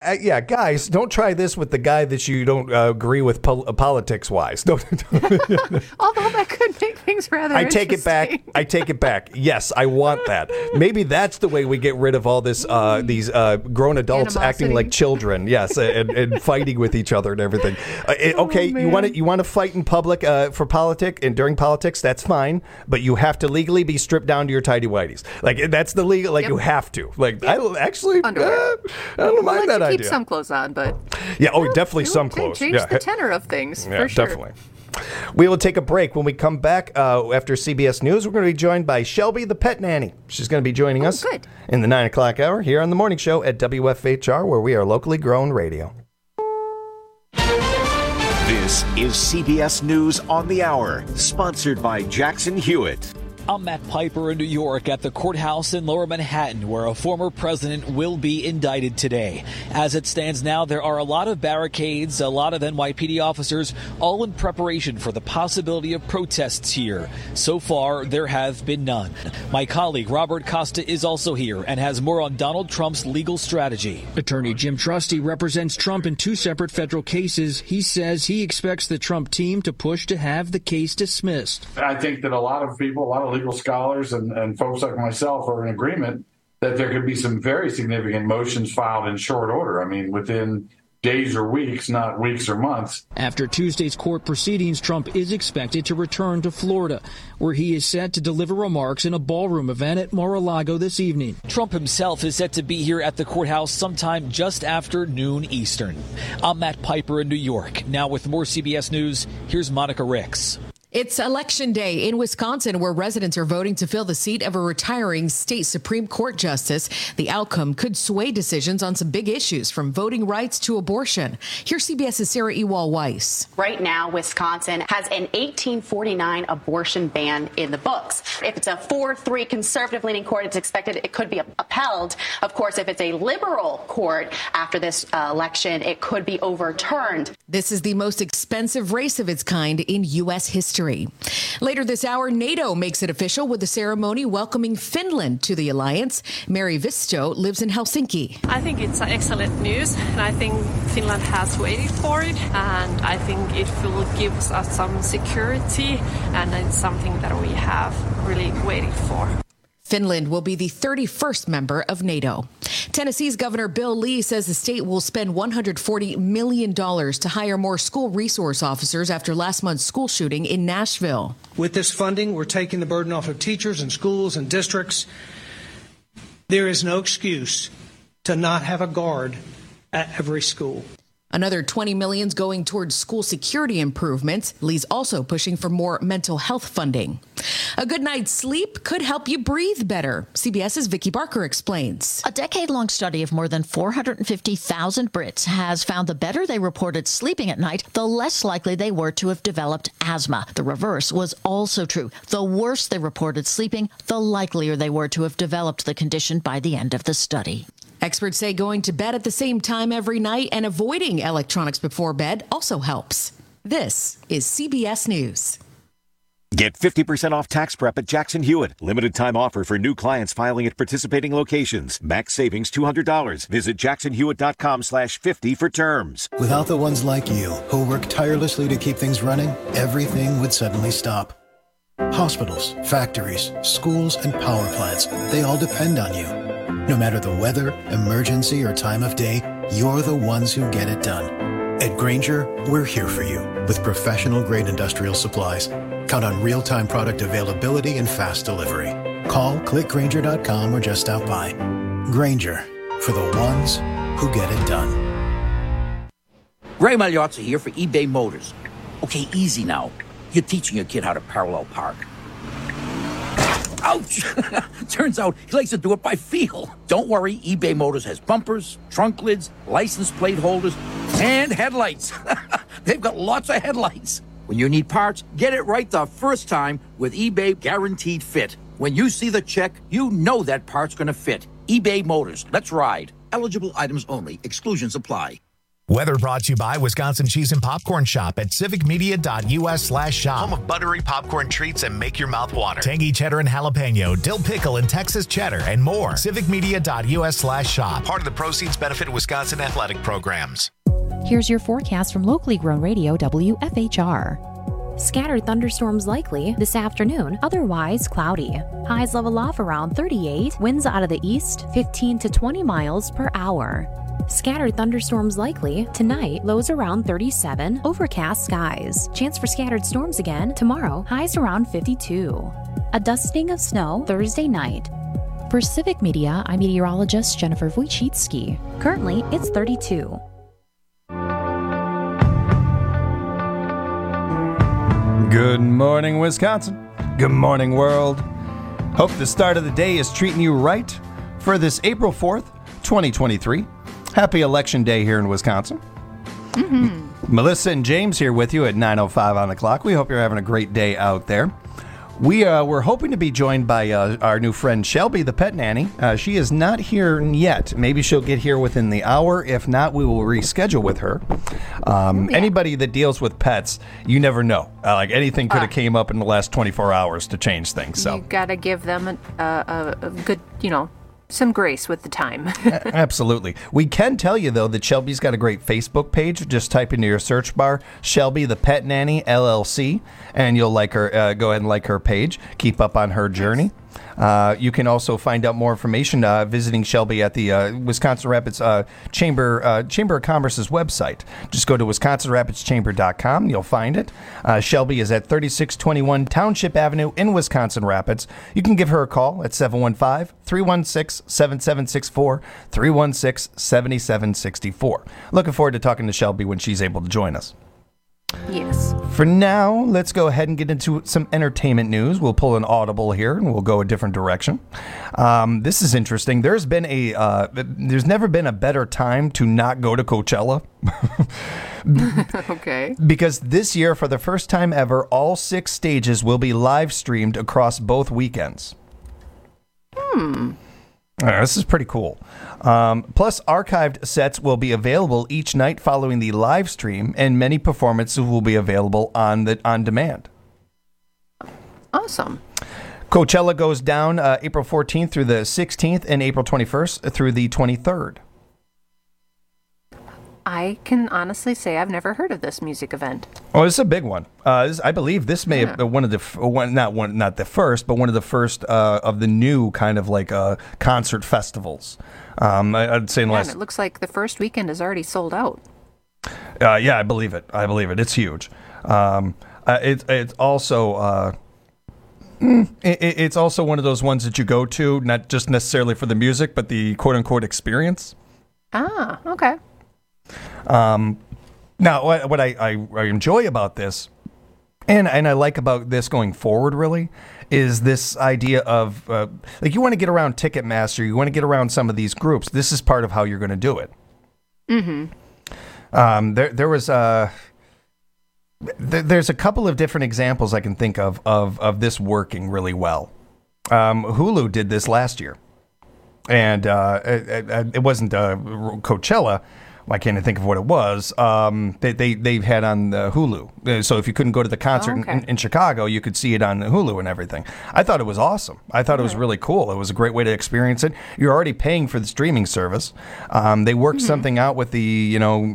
Yeah, guys, don't try this with the guy that you don't agree with politics-wise. Don't. Although that could make things rather take it back. I take it back. Yes, I want that. Maybe that's the way we get rid of all this. These grown adults acting like children. Yes, and fighting with each other and everything. Okay, you want to fight in public for politics and during politics. That's fine, but you have to legally be stripped down to your tidy whities. Like that's the legal. Like you have to. Like I don't mind that idea. Keep some clothes on, but definitely some clothes. Change the tenor of things for sure. Definitely. We will take a break. When we come back after CBS News, we're going to be joined by Shelby the Pet Nanny. She's going to be joining us in the 9 o'clock hour here on the morning show at WFHR, where we are locally grown radio. This is CBS News on the Hour, sponsored by Jackson Hewitt. I'm Matt Piper in New York at the courthouse in Lower Manhattan, where a former president will be indicted today. As it stands now, there are a lot of barricades, a lot of NYPD officers, all in preparation for the possibility of protests here. So far, there have been none. My colleague Robert Costa is also here and has more on Donald Trump's legal strategy. Attorney Jim Trusty represents Trump in 2 separate federal cases. He says he expects the Trump team to push to have the case dismissed. I think that a lot of legal scholars and folks like myself are in agreement that there could be some very significant motions filed in short order. I mean, within days or weeks, not weeks or months. After Tuesday's court proceedings, Trump is expected to return to Florida, where he is set to deliver remarks in a ballroom event at Mar-a-Lago this evening. Trump himself is set to be here at the courthouse sometime just after noon Eastern. I'm Matt Piper in New York. Now with more CBS News, here's Monica Ricks. It's Election Day in Wisconsin, where residents are voting to fill the seat of a retiring state Supreme Court justice. The outcome could sway decisions on some big issues, from voting rights to abortion. Here's CBS's Sarah Ewald-Weiss. Right now, Wisconsin has an 1849 abortion ban in the books. If it's a 4-3 conservative-leaning court, it's expected it could be upheld. Of course, if it's a liberal court after this election, it could be overturned. This is the most expensive race of its kind in U.S. history. Later this hour, NATO makes it official with a ceremony welcoming Finland to the alliance. Mary Visto lives in Helsinki. I think it's excellent news, and I think Finland has waited for it, and I think it will give us some security, and it's something that we have really waited for. Finland will be the 31st member of NATO. Tennessee's Governor Bill Lee says the state will spend $140 million to hire more school resource officers after last month's school shooting in Nashville. With this funding, we're taking the burden off of teachers and schools and districts. There is no excuse to not have a guard at every school. Another $20 million going towards school security improvements. Lee's also pushing for more mental health funding. A good night's sleep could help you breathe better. CBS's Vicki Barker explains. A decade-long study of more than 450,000 Brits has found the better they reported sleeping at night, the less likely they were to have developed asthma. The reverse was also true. The worse they reported sleeping, the likelier they were to have developed the condition by the end of the study. Experts say going to bed at the same time every night and avoiding electronics before bed also helps. This is CBS News. Get 50% off tax prep at Jackson Hewitt. Limited time offer for new clients filing at participating locations. Max savings $200. Visit jacksonhewitt.com/50 for terms. Without the ones like you who work tirelessly to keep things running, everything would suddenly stop. Hospitals, factories, schools, and power plants, they all depend on you. No matter the weather, emergency, or time of day, you're the ones who get it done. At Grainger, we're here for you with professional-grade industrial supplies. Count on real-time product availability and fast delivery. Call, click Grainger.com, or just stop by. Grainger, for the ones who get it done. Ray Magliozzi here for eBay Motors. Okay, easy now. You're teaching your kid how to parallel park. Ouch! Turns out he likes to do it by feel. Don't worry, eBay Motors has bumpers, trunk lids, license plate holders, and headlights. They've got lots of headlights. When you need parts, get it right the first time with eBay Guaranteed Fit. When you see the check, you know that part's going to fit. eBay Motors. Let's ride. Eligible items only. Exclusions apply. Weather brought to you by Wisconsin Cheese and Popcorn Shop at civicmedia.us/shop. Home of buttery popcorn treats and make your mouth water. Tangy cheddar and jalapeno, dill pickle and Texas cheddar, and more. civicmedia.us/shop. Part of the proceeds benefit Wisconsin athletic programs. Here's your forecast from locally grown radio WFHR. Scattered thunderstorms likely this afternoon, otherwise cloudy. Highs level off around 38, winds out of the east 15 to 20 miles per hour. Scattered thunderstorms likely tonight, lows around 37, overcast skies. Chance for scattered storms again tomorrow, highs around 52. A dusting of snow Thursday night. For Civic Media, I'm meteorologist Jennifer Wojcicki. Currently, it's 32. Good morning, Wisconsin. Good morning, world. Hope the start of the day is treating you right for this April 4th, 2023. Happy Election Day here in Wisconsin. Melissa and James here with you at 9:05 on the clock. We hope you're having a great day out there. We're hoping to be joined by our new friend Shelby, the pet nanny. She is not here yet. Maybe she'll get here within the hour. If not, we will reschedule with her. Anybody that deals with pets, you never know. Like anything could have came up in the last 24 hours to change things. So you got to give them a good, some grace with the time. Absolutely. We can tell you, though, that Shelby's got a great Facebook page. Just type into your search bar, Shelby the Pet Nanny, LLC, and you'll like her. Go ahead and like her page. Keep up on her journey. You can also find out more information visiting Shelby at the Wisconsin Rapids Chamber of Commerce's website. Just go to wisconsinrapidschamber.com. You'll find it. Shelby is at 3621 Township Avenue in Wisconsin Rapids. You can give her a call at 715-316-7764, 316-7764. Looking forward to talking to Shelby when she's able to join us. Yes. For now, let's go ahead and get into some entertainment news. We'll pull an audible here and we'll go a different direction. This is interesting. There's never been a better time to not go to Coachella. Okay. Because this year, for the first time ever, all 6 stages will be live streamed across both weekends. This is pretty cool. Plus, archived sets will be available each night following the live stream, and many performances will be available on demand. Awesome. Coachella goes down April 14th through the 16th and April 21st through the 23rd. I can honestly say I've never heard of this music event. Oh, it's a big one. I believe this may have been one of the not the first, but one of the first of the new kind of like concert festivals. I'd say in the last. It looks like the first weekend is already sold out. Yeah, I believe it. It's huge. It's also. It's also one of those ones that you go to, not just necessarily for the music, but the quote-unquote experience. Ah, okay. Now, what I enjoy about this, and I like about this going forward, really, is this idea of, like, you want to get around Ticketmaster, you want to get around some of these groups. This is part of how you're going to do it. Mm-hmm. There's a couple of different examples I can think of this working really well. Hulu did this last year, and it wasn't Coachella. I can't think of what it was. They've had on the Hulu. So if you couldn't go to the concert in Chicago, you could see it on Hulu and everything. I thought it was awesome. I thought it was really cool. It was a great way to experience it. You're already paying for the streaming service. They worked something out with the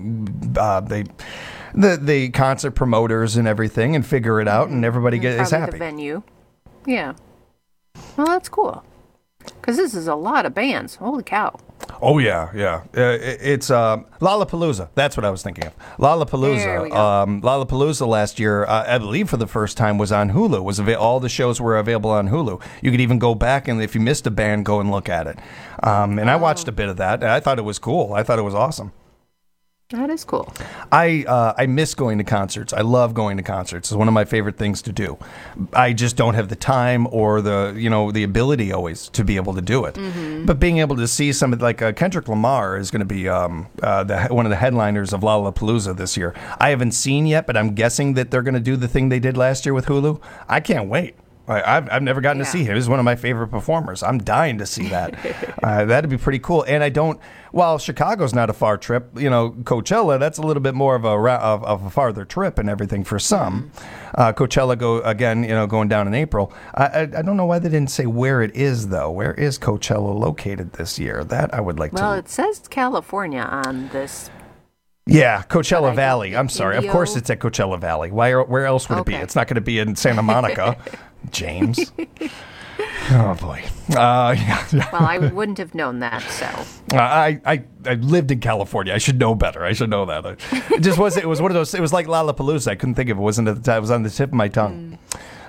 concert promoters and everything and figure it out, and everybody is happy. The venue. Yeah. Well, that's cool. Because this is a lot of bands. Holy cow. Oh, yeah. It's Lollapalooza. That's what I was thinking of. Lollapalooza. Lollapalooza last year, I believe for the first time, was on Hulu. All the shows were available on Hulu. You could even go back, and if you missed a band, go and look at it. And I watched a bit of that. And I thought it was cool. I thought it was awesome. That is cool. I miss going to concerts. I love going to concerts. It's one of my favorite things to do. I just don't have the time or the ability always to be able to do it. Mm-hmm. But being able to see somebody like Kendrick Lamar is going to be one of the headliners of Lollapalooza this year. I haven't seen yet, but I'm guessing that they're going to do the thing they did last year with Hulu. I can't wait. I've never gotten to see him. He's one of my favorite performers. I'm dying to see that. That'd be pretty cool. And while Chicago's not a far trip, Coachella, that's a little bit more of a farther trip and everything for some. Coachella going down in April. I don't know why they didn't say where it is, though. Where is Coachella located this year? That I would like to. Well, it says California on this. Yeah, Coachella Valley. I'm sorry. Of course it's at Coachella Valley. Where else would it be? It's not going to be in Santa Monica, James. Oh, boy. Yeah. Well, I wouldn't have known that, so. I lived in California. I should know better. I should know that. It was one of those, it was like Lollapalooza. I couldn't think of it. It wasn't at the time. It was on the tip of my tongue.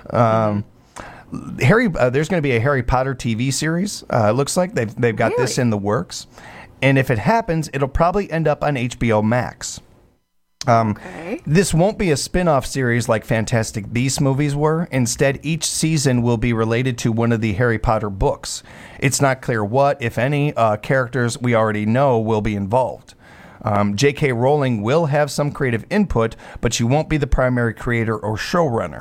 There's going to be a Harry Potter TV series. It looks like they've got this in the works. And if it happens, it'll probably end up on HBO Max. This won't be a spin-off series like Fantastic Beasts movies were. Instead, each season will be related to one of the Harry Potter books. It's not clear what, if any, characters we already know will be involved. J.K. Rowling will have some creative input, but she won't be the primary creator or showrunner.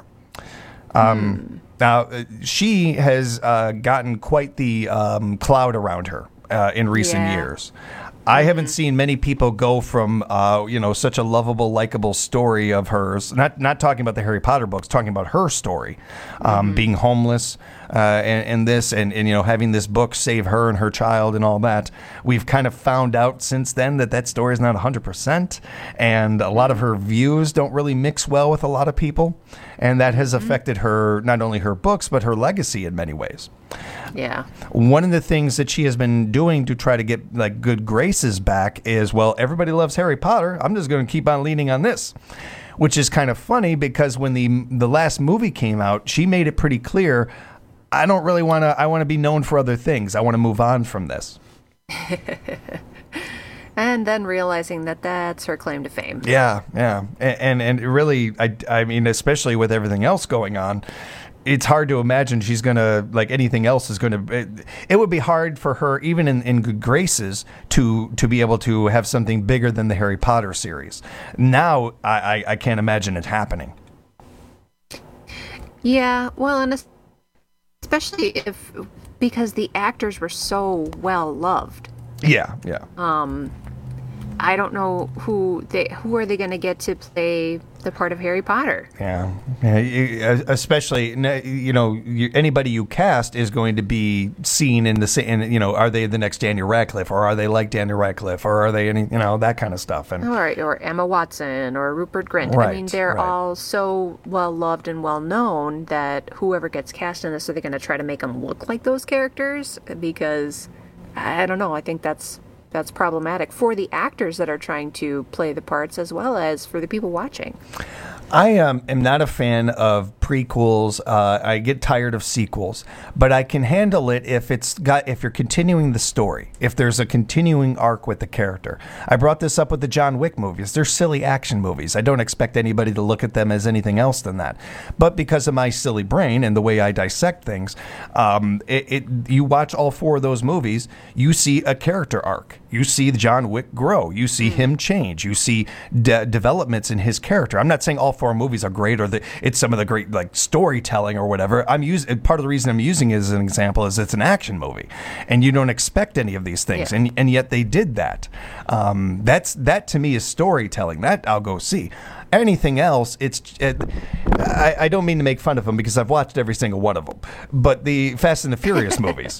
Now, she has gotten quite the cloud around her in recent years. I haven't seen many people go from, such a lovable, likable story of hers. Not talking about the Harry Potter books, talking about her story, being homeless, and having this book save her and her child and all that. We've kind of found out since then that story is not 100%, and a lot of her views don't really mix well with a lot of people, and that has affected her, not only her books, but her legacy in many ways. Yeah. One of the things that she has been doing to try to get good graces back is, everybody loves Harry Potter. I'm just going to keep on leaning on this, which is kind of funny because when the last movie came out, she made it pretty clear, I don't really want to, I want to be known for other things. I want to move on from this. And then realizing that that's her claim to fame. Yeah. And really, I mean, especially with everything else going on, it's hard to imagine she's going to, anything else is going to, it would be hard for her, even in good graces, to be able to have something bigger than the Harry Potter series. Now, I can't imagine it happening. Yeah, well, and especially because the actors were so well loved. Yeah. I don't know who are they going to get to play the part of Harry Potter. Yeah. Especially, anybody you cast is going to be seen in the same, are they the next Daniel Radcliffe, or are they like Daniel Radcliffe, or are they that kind of stuff. And or Emma Watson or Rupert Grint. Right, I mean, they're all so well loved and well known that whoever gets cast in this, are they going to try to make them look like those characters? Because I don't know. I think that's problematic for the actors that are trying to play the parts, as well as for the people watching. I am not a fan of prequels. I get tired of sequels, but I can handle it if you're continuing the story, if there's a continuing arc with the character. I brought this up with the John Wick movies. They're silly action movies. I don't expect anybody to look at them as anything else than that. But because of my silly brain and the way I dissect things, you watch all four of those movies, you see a character arc. You see John Wick grow. You see him change. You see developments in his character. I'm not saying all four movies are great or it's some of the great storytelling or whatever. Part of the reason I'm using it as an example is it's an action movie, and you don't expect any of these things, and yet they did that. That to me is storytelling. That I'll go see. Anything else, I don't mean to make fun of them because I've watched every single one of them, but the Fast and the Furious movies.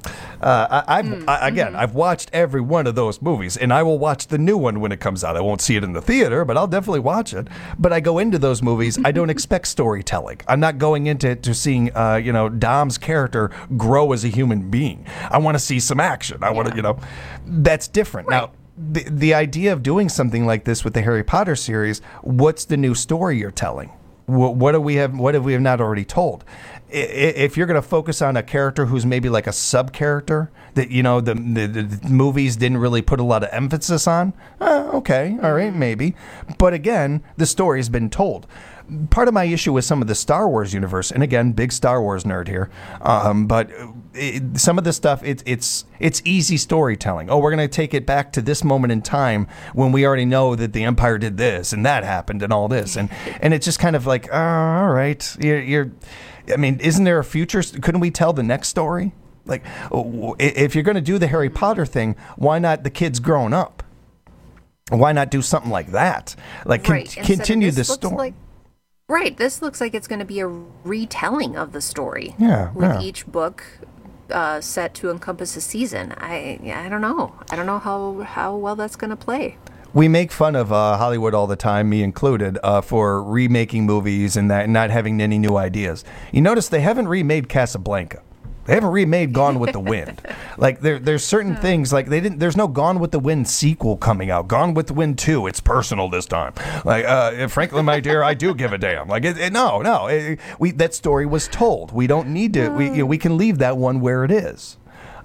I've watched every one of those movies, and I will watch the new one when it comes out. I won't see it in the theater, but I'll definitely watch it. But I go into those movies, I don't expect storytelling. I'm not going into it to seeing, Dom's character grow as a human being. I want to see some action. I want to, that's different. Right. Now, the idea of doing something like this with the Harry Potter series, what's the new story you're telling? What do we have not already told? If you're going to focus on a character who's maybe like a sub character that the movies didn't really put a lot of emphasis on, okay, all right, maybe. But again, the story's been told. Part of my issue with some of the Star Wars universe, and again, big Star Wars nerd here, but some of the stuff, it's easy storytelling. Oh, we're going to take it back to this moment in time when we already know that the Empire did this and that happened and all this, and it's just kind of like, all right, I mean, isn't there a future? Couldn't we tell the next story? Like, if you're going to do the Harry Potter thing, why not the kids growing up? Why not do something like that? Like, continue the story. Right. This looks like it's going to be a retelling of the story. Yeah. With each book set to encompass a season. I don't know. I don't know how well that's going to play. We make fun of Hollywood all the time, me included, for remaking movies and that, and not having any new ideas. You notice they haven't remade Casablanca. They haven't remade Gone with the Wind. Like there's certain things like there's no Gone with the Wind sequel coming out. Gone with the Wind 2. It's personal this time. Like frankly, my dear, I do give a damn. Like that story was told. We don't need to. We can leave that one where it is.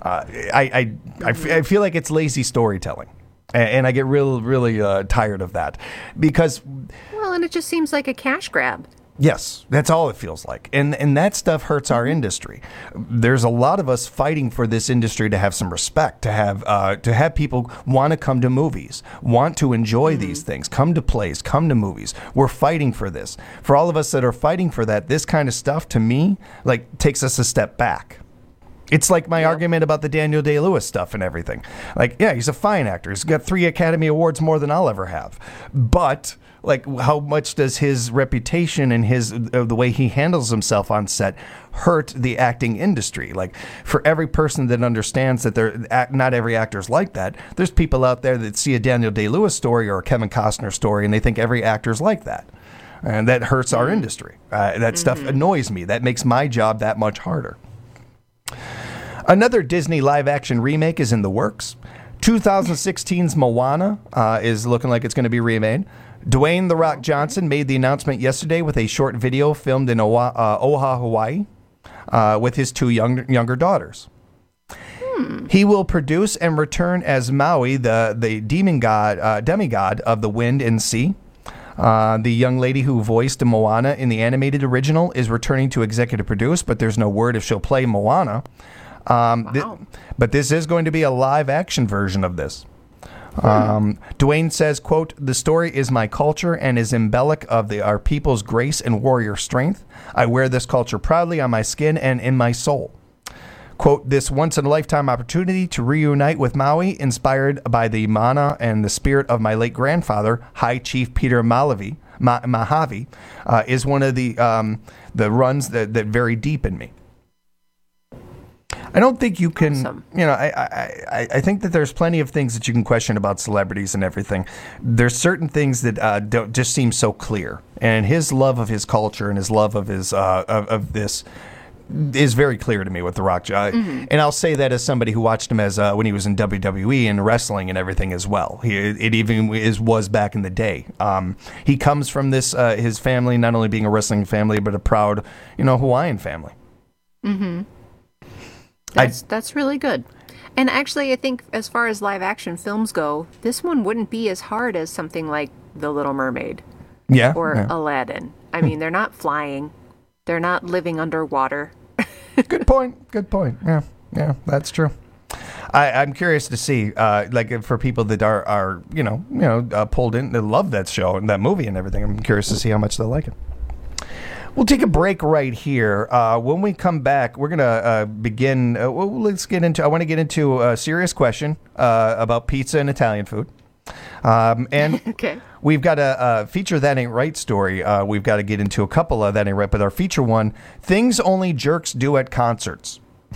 I feel like it's lazy storytelling. And I get really tired of that because. Well, and it just seems like a cash grab. Yes, that's all it feels like. And that stuff hurts our industry. There's a lot of us fighting for this industry to have some respect, to have people want to come to movies, want to enjoy these things, come to plays, come to movies. We're fighting for this. For all of us that are fighting for that, this kind of stuff, to me, like takes us a step back. It's like my argument about the Daniel Day-Lewis stuff and everything. Like, yeah, he's a fine actor. He's got 3 Academy Awards more than I'll ever have. But like, how much does his reputation and the way he handles himself on set hurt the acting industry? Like, for every person that understands that not every actor's like that, there's people out there that see a Daniel Day-Lewis story or a Kevin Costner story and they think every actor's like that. And that hurts our industry. That stuff annoys me. That makes my job that much harder. Another Disney live-action remake is in the works. 2016's Moana is looking like it's going to be remade. Dwayne "The Rock" Johnson made the announcement yesterday with a short video filmed in Oahu, Hawaii, with his 2 younger daughters. He will produce and return as Maui, the demigod of the wind and sea. The young lady who voiced Moana in the animated original is returning to executive produce, but there's no word if she'll play Moana. But this is going to be a live-action version of this. Dwayne says, quote, "The story is my culture and is embellic of our people's grace and warrior strength. I wear this culture proudly on my skin and in my soul." Quote, "This once-in-a-lifetime opportunity to reunite with Maui, inspired by the mana and the spirit of my late grandfather, High Chief Peter Mojave, is one of the runs that very deep in me." I don't think you can, I think that there's plenty of things that you can question about celebrities and everything. There's certain things that don't just seem so clear. And his love of his culture and his love of his of this is very clear to me with The Rock. And I'll say that as somebody who watched him as when he was in WWE and wrestling and everything as well. It even was back in the day. He comes from this his family not only being a wrestling family but a proud Hawaiian family. Mm-hmm. That's really good. And actually, I think as far as live action films go, this one wouldn't be as hard as something like The Little Mermaid or Aladdin. I mean, they're not flying. They're not living underwater. Good point. Yeah, that's true. I'm curious to see, like, for people that are pulled in, that love that show and that movie and everything. I'm curious to see how much they like it. We'll take a break right here. When we come back, we're going to begin. I want to get into a serious question about pizza and Italian food. And we've got a feature That Ain't Right story. We've got to get into a couple of That Ain't Right, but our feature one, things only jerks do at concerts.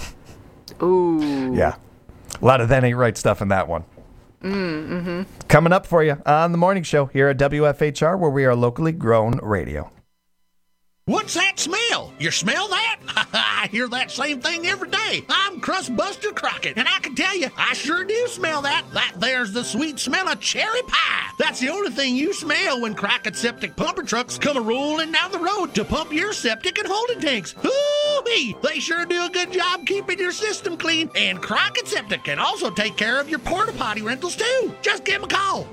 Ooh. Yeah. A lot of That Ain't Right stuff in that one. Mm-hmm. Coming up for you on the morning show here at WFHR, where we are locally grown radio. What's that smell? You smell that? I hear that same thing every day. I'm Crustbuster Crockett, and I can tell you, I sure do smell that. That there's the sweet smell of cherry pie. That's the only thing you smell when Crockett septic pumper trucks come rolling down the road to pump your septic and holding tanks. Hoo-wee! They sure do a good job keeping your system clean, and Crockett Septic can also take care of your porta potty rentals too. Just give them a call,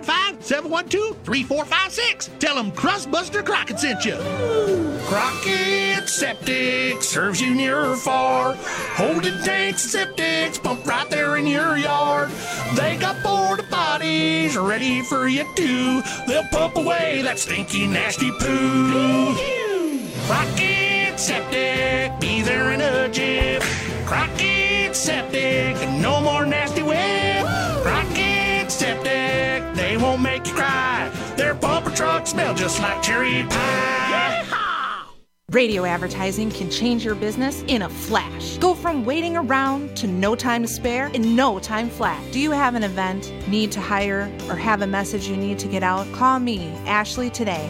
715-712-3456. Tell them Crustbuster Crockett sent you. Crockett Septic serves you near or far. Holding tanks and septics pump right there in your yard. They got porta potties ready for you too. They'll pump away that stinky, nasty poo. Crockett Crockett Septic, be there in a jiff. Crockett Septic, no more nasty whip. Crockett Septic, they won't make you cry. Their bumper trucks smell just like cherry pie. Radio advertising can change your business in a flash. Go from waiting around to no time to spare in no time flat. Do you have an event, need to hire, or have a message you need to get out? Call me, Ashley, today,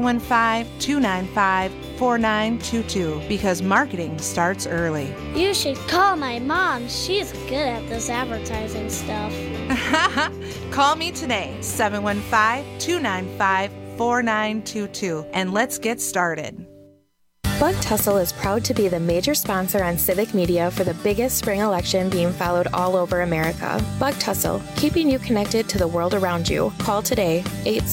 715-295-4922, because marketing starts early. You should call my mom. She's good at this advertising stuff. Call me today, 715-295-4922, and let's get started. Buck Tussle is proud to be the major sponsor on Civic Media for the biggest spring election being followed all over America. Buck Tussle, keeping you connected to the world around you. Call today,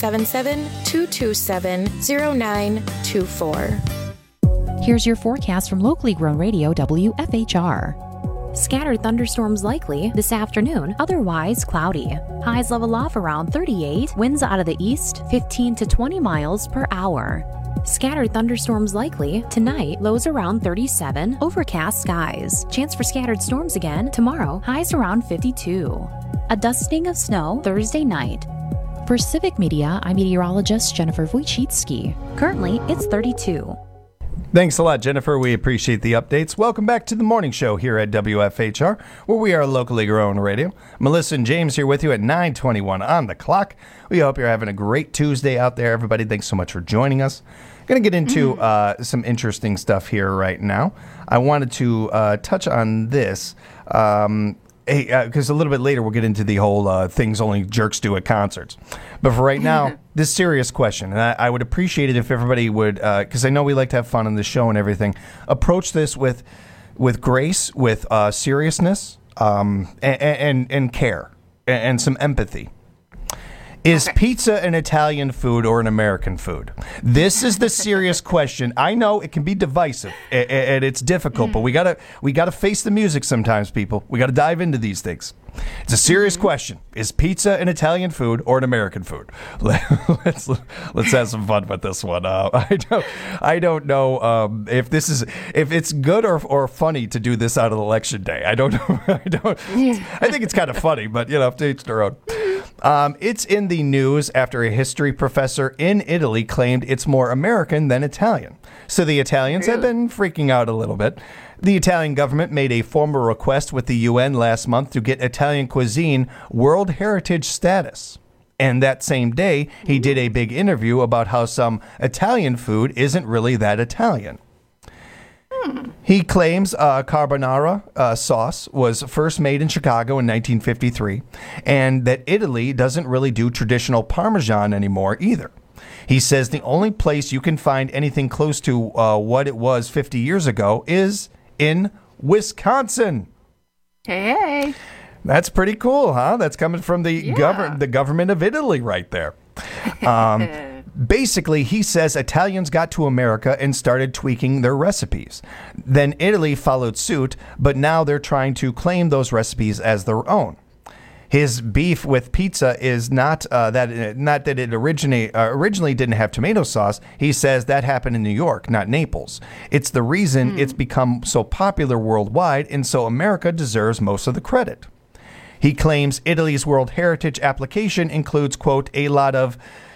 877-227-0924. Here's your forecast from locally grown radio WFHR. Scattered thunderstorms likely this afternoon, otherwise cloudy. Highs level off around 38, winds out of the east 15 to 20 miles per hour. Scattered thunderstorms likely tonight, lows around 37, overcast skies. Chance for scattered storms again tomorrow, highs around 52. A dusting of snow Thursday night. For Civic Media, I'm meteorologist Jennifer Wojcicki. Currently, it's 32. Thanks a lot, Jennifer. We appreciate the updates. Welcome back to the morning show here at WFHR, where we are locally grown radio. Melissa and James here with you at 9:21 on the clock. We hope you're having a great Tuesday out there, everybody. Thanks so much for joining us. Going to get into some interesting stuff here right now. I wanted to touch on this. Because a little bit later we'll get into the whole things only jerks do at concerts. But for right now, this serious question, and I would appreciate it if everybody would, because I know we like to have fun on the show and everything, approach this with grace, with seriousness, and care, and some empathy. Is pizza an Italian food or an American food? This is the serious question. I know it can be divisive and it's difficult, but we gotta face the music sometimes, people. We gotta dive into these things. It's a serious question. Is pizza an Italian food or an American food? Let's have some fun with this one. I don't know if it's good or funny to do this out of Election Day. I don't know. I think it's kind of funny, but to each their own. It's in the news after a history professor in Italy claimed it's more American than Italian. So the Italians have been freaking out a little bit. The Italian government made a formal request with the UN last month to get Italian cuisine World Heritage status. And that same day, he did a big interview about how some Italian food isn't really that Italian. He claims carbonara sauce was first made in Chicago in 1953, and that Italy doesn't really do traditional Parmesan anymore either. He says the only place you can find anything close to what it was 50 years ago is in Wisconsin. Hey. That's pretty cool, huh? That's coming from the government of Italy right there. Basically, he says Italians got to America and started tweaking their recipes. Then Italy followed suit, but now they're trying to claim those recipes as their own. His beef with pizza is not that it originally didn't have tomato sauce. He says that happened in New York, not Naples. It's the reason it's become so popular worldwide, and so America deserves most of the credit. He claims Italy's World Heritage application includes, quote, a lot of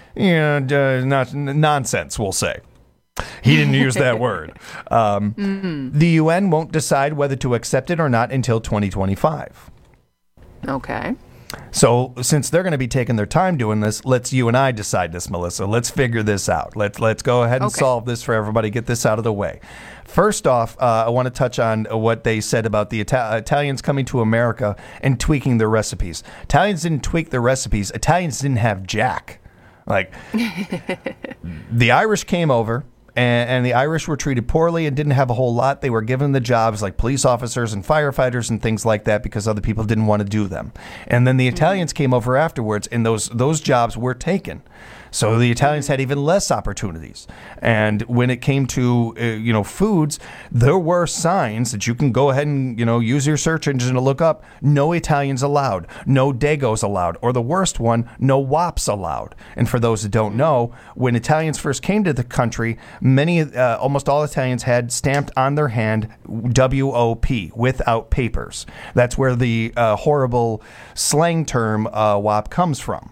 nonsense, we'll say. He didn't use that word. The UN won't decide whether to accept it or not until 2025. Okay. So since they're going to be taking their time doing this, let's you and I decide this, Melissa. Let's figure this out. Let's go ahead and solve this for everybody. Get this out of the way. First off, I want to touch on what they said about the Italians coming to America and tweaking their recipes. Italians didn't tweak their recipes. Italians didn't have jack. Like, the Irish came over, and the Irish were treated poorly and didn't have a whole lot. They were given the jobs like police officers and firefighters and things like that because other people didn't want to do them. And then the Italians came over afterwards, and those jobs were taken. So the Italians had even less opportunities. And when it came to, foods, there were signs that you can go ahead and, use your search engine to look up. No Italians allowed. No Dagos allowed. Or the worst one, no wops allowed. And for those that don't know, when Italians first came to the country, almost all Italians had stamped on their hand W-O-P, without papers. That's where the horrible slang term WOP comes from.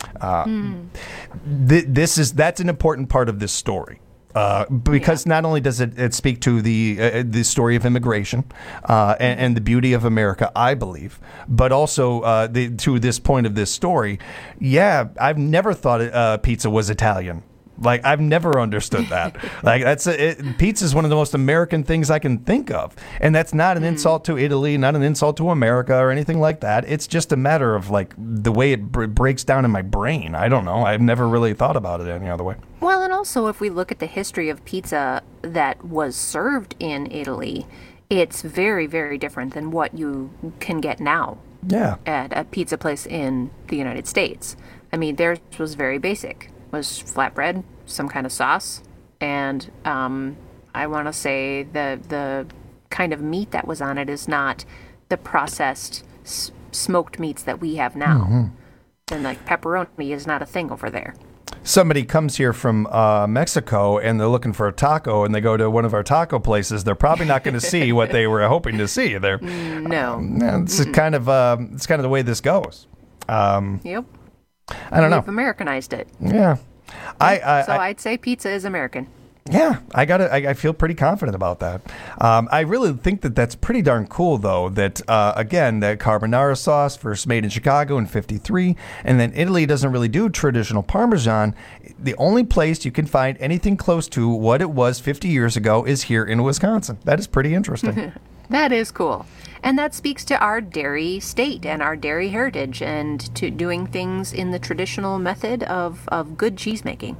That's an important part of this story. Because not only does it speak to the story of immigration and the beauty of America, I believe, but also to this point of this story, I've never thought pizza was Italian. Like, I've never understood that. Like, pizza is one of the most American things I can think of. And that's not an insult to Italy, not an insult to America or anything like that. It's just a matter of, like, the way it breaks down in my brain. I don't know. I've never really thought about it any other way. Well, and also, if we look at the history of pizza that was served in Italy, it's very, very different than what you can get now at a pizza place in the United States. I mean, theirs was very basic. Was flatbread, some kind of sauce, and I want to say the kind of meat that was on it is not the processed smoked meats that we have now. And like pepperoni is not a thing over there. Somebody comes here from Mexico and they're looking for a taco and they go to one of our taco places, they're probably not going to see what they were hoping to see there. No. It's kind of the way this goes. Yep. I don't know. We've Americanized it. Yeah. I'd say pizza is American. Yeah, I feel pretty confident about that. I really think that's pretty darn cool, though, that, again, that carbonara sauce first made in Chicago in 1953, and then Italy doesn't really do traditional Parmesan. The only place you can find anything close to what it was 50 years ago is here in Wisconsin. That is pretty interesting. That is cool. And that speaks to our dairy state and our dairy heritage and to doing things in the traditional method of good cheesemaking.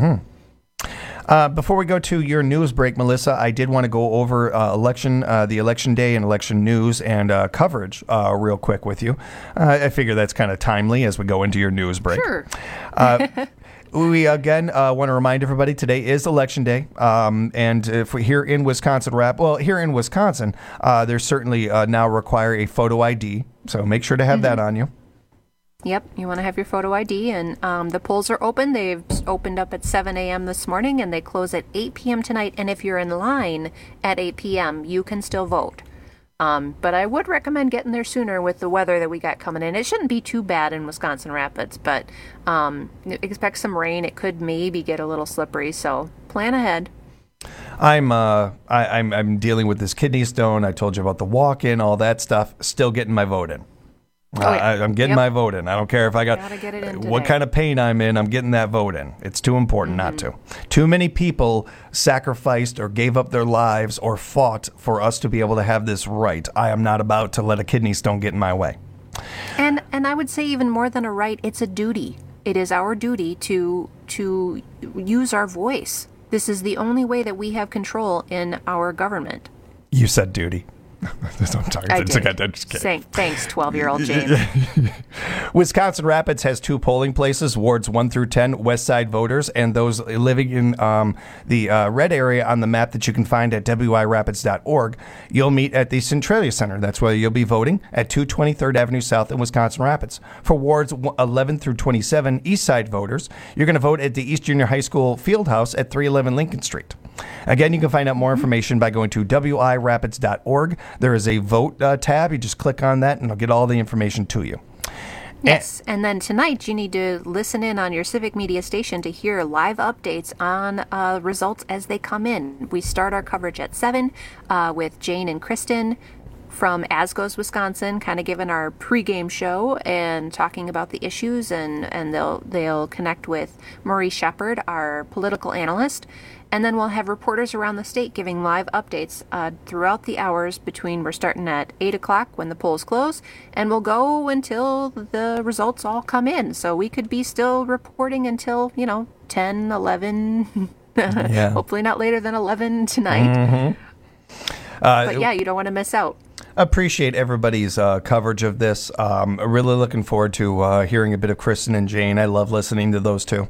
Before we go to your news break, Melissa, I did want to go over the election day and election news and coverage real quick with you. I figure that's kind of timely as we go into your news break. Sure. We, again, want to remind everybody today is Election Day. And if we're here in Wisconsin, there's certainly now require a photo ID. So make sure to have that on you. Yep, you want to have your photo ID. And the polls are open. They've opened up at 7 a.m. this morning, and they close at 8 p.m. tonight. And if you're in line at 8 p.m., you can still vote. But I would recommend getting there sooner with the weather that we got coming in. It shouldn't be too bad in Wisconsin Rapids, but expect some rain. It could maybe get a little slippery, so plan ahead. I'm dealing with this kidney stone. I told you about the walk-in, all that stuff. Still getting my vote in. I'm getting my vote in. I don't care if I got what kind of pain I'm in. I'm getting that vote in. It's too important not to. Too many people sacrificed or gave up their lives or fought for us to be able to have this right. I am not about to let a kidney stone get in my way. And I would say even more than a right, it's a duty. It is our duty to use our voice. This is the only way that we have control in our government. You said duty. I'm sorry. I did. I'm just kidding. Thanks, 12-year-old James. Wisconsin Rapids has 2 polling places, wards 1 through 10, West Side voters, and those living in the red area on the map that you can find at wirapids.org. You'll meet at the Centralia Center. That's where you'll be voting at 223rd Avenue South in Wisconsin Rapids. For wards 11 through 27, East Side voters, you're going to vote at the East Junior High School Fieldhouse at 311 Lincoln Street. Again, you can find out more information by going to wirapids.org. There is a vote tab. You just click on that, and it'll get all the information to you. Yes, and then tonight you need to listen in on your Civic Media station to hear live updates on results as they come in. We start our coverage at 7 with Jane and Kristen from Asgoes, Wisconsin, kind of giving our pregame show and talking about the issues, and they'll connect with Marie Shepard, our political analyst. And then we'll have reporters around the state giving live updates throughout the hours between, we're starting at 8 o'clock when the polls close, and we'll go until the results all come in. So we could be still reporting until, 10, 11, hopefully not later than 11 tonight. Mm-hmm. But yeah, you don't want to miss out. Appreciate everybody's coverage of this. Really looking forward to hearing a bit of Kristen and Jane. I love listening to those two,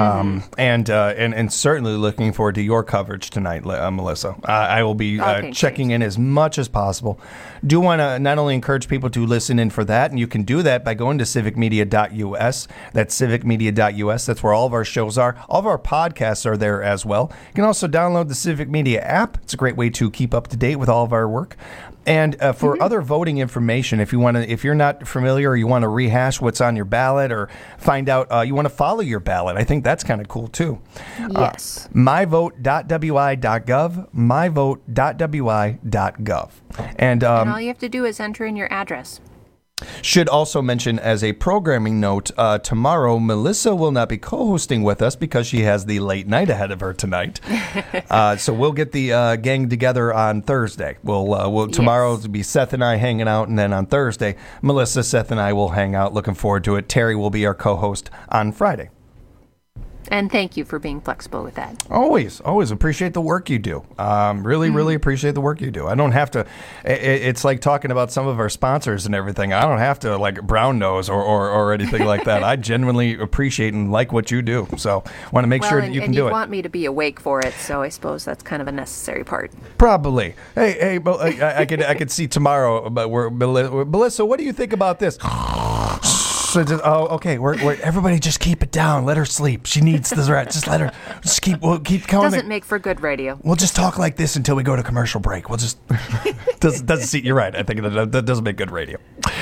and certainly looking forward to your coverage tonight, Melissa. I will be checking in as much as possible. Do want to not only encourage people to listen in for that, and you can do that by going to civicmedia.us. That's civicmedia.us. That's where all of our shows are. All of our podcasts are there as well. You can also download the Civic Media app. It's a great way to keep up to date with all of our work. And for other voting information, if you're not familiar or you want to rehash what's on your ballot or find out, you want to follow your ballot, I think that's kind of cool too. Yes. myvote.wi.gov, myvote.wi.gov. And all you have to do is enter in your address. Should also mention as a programming note, tomorrow Melissa will not be co-hosting with us because she has the late night ahead of her tonight. So we'll get the gang together on Thursday. We'll tomorrow will be Seth and I hanging out, and then on Thursday, Melissa, Seth, and I will hang out. Looking forward to it. Terry will be our co-host on Friday. And thank you for being flexible with that. Always appreciate the work you do. Really appreciate the work you do. I don't have to, it's like talking about some of our sponsors and everything. I don't have to like brown nose or anything like that. I genuinely appreciate and like what you do. So want to make sure that you can do it. And you want me to be awake for it, so I suppose that's kind of a necessary part. Probably. Hey, I could see tomorrow, but Melissa, what do you think about this? So okay. Everybody just keep it down. Let her sleep. She needs the rest. Just let her. We'll keep going. Doesn't make for good radio. We'll just talk like this until we go to commercial break. We'll just doesn't see. You're right. I think that doesn't make good radio.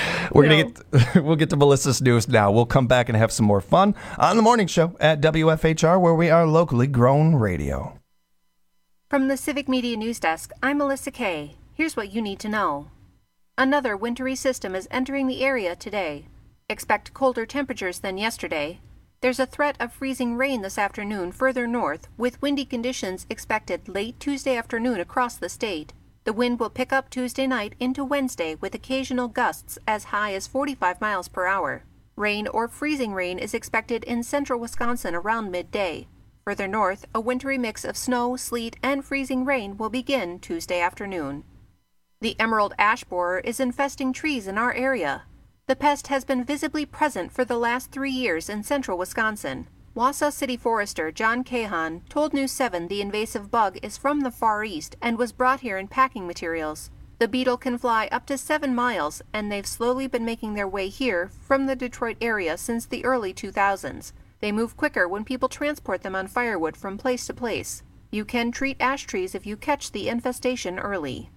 We'll get to Melissa's news now. We'll come back and have some more fun on the morning show at WFHR, where we are locally grown radio. From the Civic Media News Desk, I'm Melissa Kay. Here's what you need to know. Another wintry system is entering the area today. Expect colder temperatures than yesterday. There's a threat of freezing rain this afternoon further north, with windy conditions expected late Tuesday afternoon across the state. The wind will pick up Tuesday night into Wednesday with occasional gusts as high as 45 miles per hour. Rain or freezing rain is expected in central Wisconsin around midday. Further north, a wintry mix of snow, sleet, and freezing rain will begin Tuesday afternoon. The emerald ash borer is infesting trees in our area. The pest has been visibly present for the last 3 years in central Wisconsin. Wausau City Forester John Cahan told News 7 the invasive bug is from the Far East and was brought here in packing materials. The beetle can fly up to 7 miles, and they've slowly been making their way here from the Detroit area since the early 2000s. They move quicker when people transport them on firewood from place to place. You can treat ash trees if you catch the infestation early.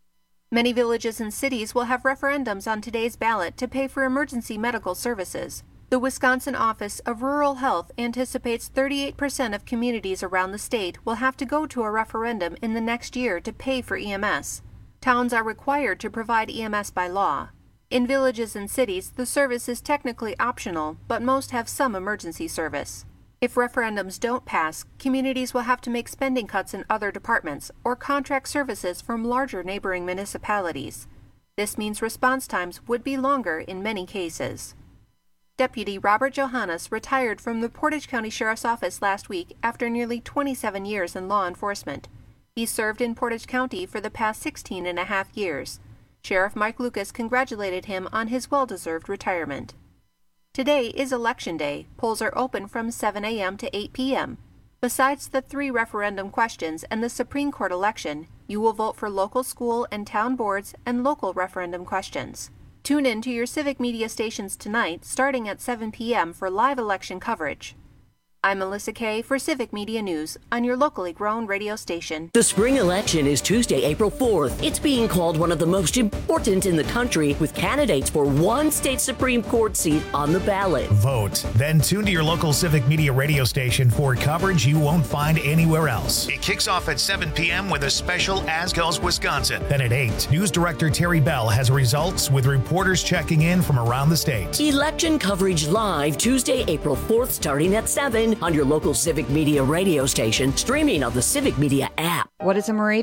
Many villages and cities will have referendums on today's ballot to pay for emergency medical services. The Wisconsin Office of Rural Health anticipates 38% of communities around the state will have to go to a referendum in the next year to pay for EMS. Towns are required to provide EMS by law. In villages and cities, the service is technically optional, but most have some emergency service. If referendums don't pass, communities will have to make spending cuts in other departments or contract services from larger neighboring municipalities. This means response times would be longer in many cases. Deputy Robert Johannes retired from the Portage County Sheriff's Office last week after nearly 27 years in law enforcement. He served in Portage County for the past 16 and a half years. Sheriff Mike Lucas congratulated him on his well-deserved retirement. Today is Election Day. Polls are open from 7 a.m. to 8 p.m. Besides the 3 referendum questions and the Supreme Court election, you will vote for local school and town boards and local referendum questions. Tune in to your Civic Media stations tonight, starting at 7 p.m. for live election coverage. I'm Melissa Kay for Civic Media News on your locally grown radio station. The spring election is Tuesday, April 4th. It's being called one of the most important in the country, with candidates for one state Supreme Court seat on the ballot. Vote. Then tune to your local Civic Media radio station for coverage you won't find anywhere else. It kicks off at 7 p.m. with a special As Goes Wisconsin. Then at 8, News Director Terry Bell has results with reporters checking in from around the state. Election coverage live Tuesday, April 4th, starting at 7 on your local Civic Media radio station, streaming on the Civic Media app. What is a Moravian?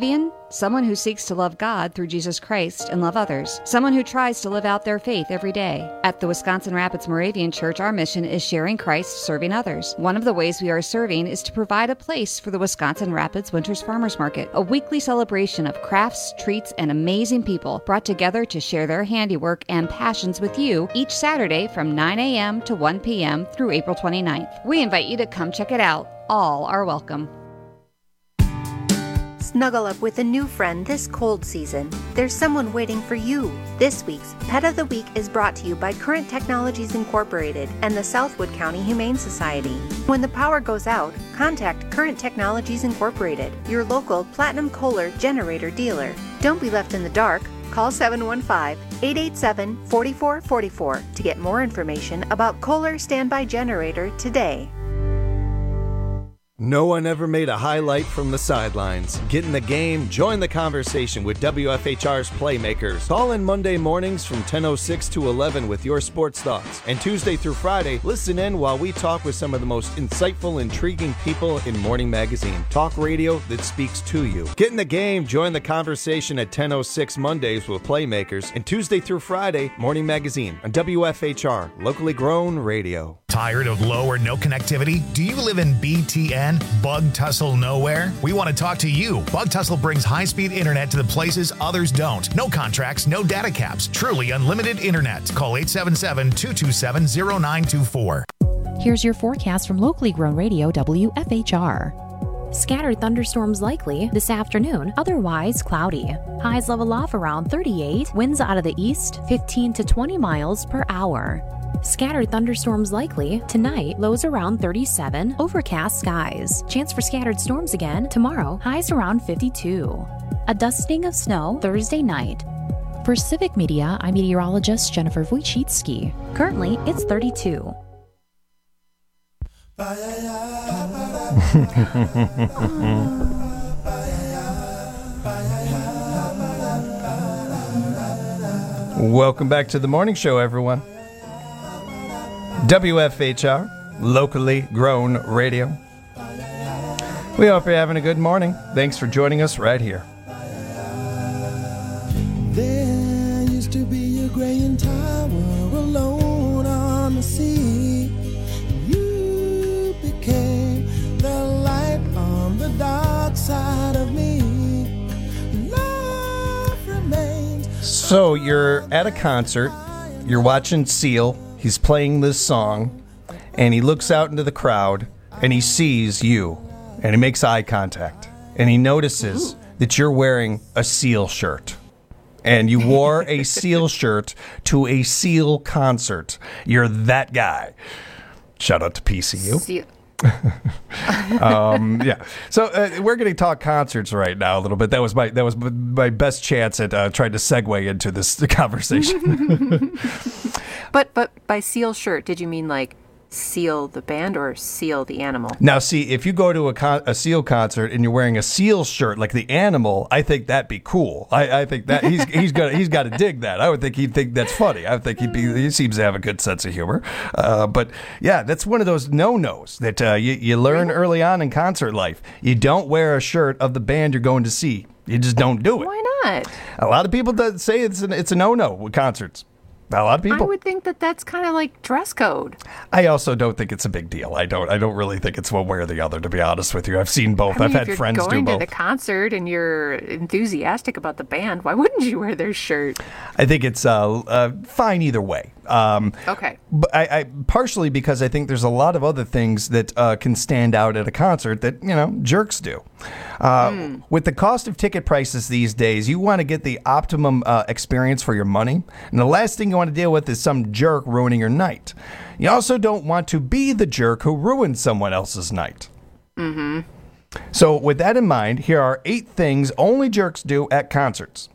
someone who seeks to love God through Jesus Christ and love others, someone who tries to live out their faith every day. At the Wisconsin Rapids Moravian Church, our mission is sharing Christ, serving others. One of the ways we are serving is to provide a place for the Wisconsin Rapids Winters Farmers Market, a weekly celebration of crafts, treats, and amazing people brought together to share their handiwork and passions with you each Saturday from 9 a.m. to 1 p.m. through April 29th. We invite you to come check it out. All are welcome. Snuggle up with a new friend this cold season. There's someone waiting for you. This week's Pet of the Week is brought to you by Current Technologies Incorporated and the Southwood County Humane Society. When the power goes out, contact Current Technologies Incorporated, your local Platinum Kohler generator dealer. Don't be left in the dark. Call 715-887-4444 to get more information about Kohler Standby Generator today. No one ever made a highlight from the sidelines. Get in the game, join the conversation with WFHR's Playmakers. Call in Monday mornings from 10:06 to 11 with your sports thoughts. And Tuesday through Friday, listen in while we talk with some of the most insightful, intriguing people in Morning Magazine. Talk radio that speaks to you. Get in the game, join the conversation at 10:06 Mondays with Playmakers. And Tuesday through Friday, Morning Magazine on WFHR, locally grown radio. Tired of low or no connectivity? Do you live in BTN? Bug Tussle nowhere? We want to talk to you. Bug Tussle brings high-speed internet to the places others don't. No contracts, no data caps. Truly unlimited internet. Call 877-227-0924. Here's your forecast from locally grown radio WFHR. Scattered thunderstorms likely this afternoon, otherwise cloudy. Highs level off around 38, winds out of the east 15 to 20 miles per hour. Scattered thunderstorms likely tonight, lows around 37, overcast skies. Chance for scattered storms again tomorrow, highs around 52. A dusting of snow Thursday night. For Civic Media, I'm meteorologist Jennifer Wojcicki. Currently, it's 32. Welcome back to the morning show, everyone. WFHR, locally grown radio. We hope you're having a good morning. Thanks for joining us right here. There used to be a graying tower alone on the sea. You became the light on the dark side of me. Love remains. So you're at a concert, you're watching Seal. He's playing this song, and he looks out into the crowd, and he sees you, and he makes eye contact, and he notices that you're wearing a Seal shirt, and you wore a Seal shirt to a Seal concert. You're that guy. Shout out to PCU. Seal. Yeah. So we're going to talk concerts right now a little bit. That was my best chance at trying to segue into this conversation. But by Seal shirt, did you mean like Seal the band or Seal the animal? Now, see, if you go to a Seal concert and you're wearing a Seal shirt like the animal, I think that'd be cool. I think that he's got to dig that. I would think he'd think that's funny. I would think he seems to have a good sense of humor. But yeah, that's one of those no-nos that you learn early on in concert life. You don't wear a shirt of the band you're going to see. You just don't do it. Why not? A lot of people say it's a no-no with concerts. A lot of people. I would think that that's kind of like dress code. I also don't think it's a big deal. I don't really think it's one way or the other, to be honest with you. I've seen both. I've had friends do both. If you're going to the concert and you're enthusiastic about the band, why wouldn't you wear their shirt? I think it's fine either way. Okay. But I partially because I think there's a lot of other things that can stand out at a concert that, jerks do. With the cost of ticket prices these days, you want to get the optimum experience for your money. And the last thing you want to deal with is some jerk ruining your night. You also don't want to be the jerk who ruins someone else's night. Mm-hmm. So with that in mind, here are 8 things only jerks do at concerts.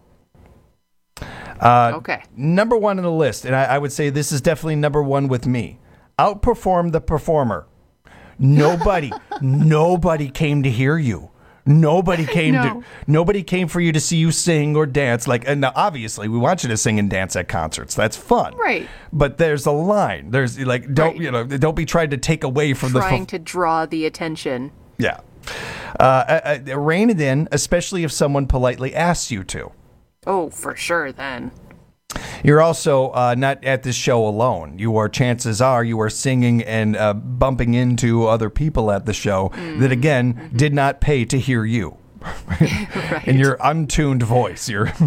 Okay. Number 1 on the list, and I would say this is definitely number 1 with me. Outperform the performer. Nobody came to hear you. Nobody came for you to see you sing or dance. And now obviously we want you to sing and dance at concerts. That's fun. Right. But there's a line. There's don't be trying to take away from trying to draw the attention. Yeah. Rein it in, especially if someone politely asks you to. Oh, for sure then. You're also not at this show alone. Chances are you are singing and bumping into other people at the show that, again, did not pay to hear you. Right. In your untuned voice.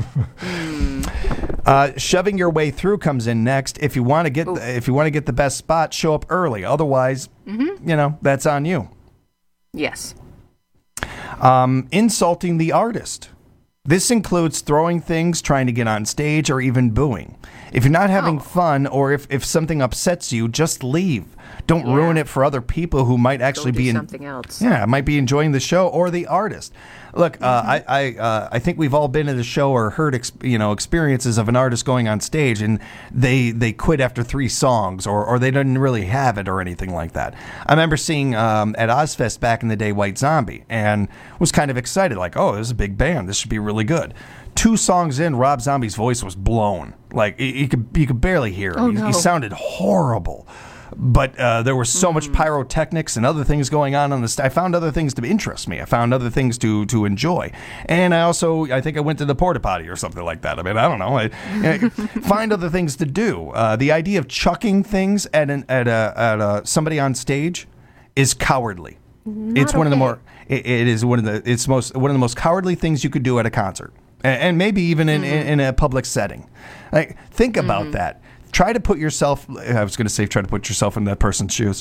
Shoving your way through comes in next. If you want to get the best spot, show up early. Otherwise, that's on you. Yes. Insulting the artist. This includes throwing things, trying to get on stage, or even booing. If you're not having fun, or if something upsets you, just leave. Don't ruin it for other people who might actually be something else. Yeah, might be enjoying the show or the artist. Look, I think we've all been at a show or heard experiences of an artist going on stage and they quit after 3 songs or they didn't really have it or anything like that. I remember seeing at Ozfest back in the day White Zombie and was kind of excited, like, oh, this is a big band, this should be really good. 2 songs in, Rob Zombie's voice was blown. Like you could barely hear him. He sounded horrible. But there was so much pyrotechnics and other things going on the stage. I found other things to interest me. I found other things to enjoy. And I think I went to the porta potty or something like that. I mean, I don't know. I find other things to do. The idea of chucking things at somebody on stage is cowardly. It's one of the more. It's one of the most cowardly things you could do at a concert, and maybe even in a public setting. Like, think about that. Try to put yourself, I was going to say try to put yourself in that person's shoes.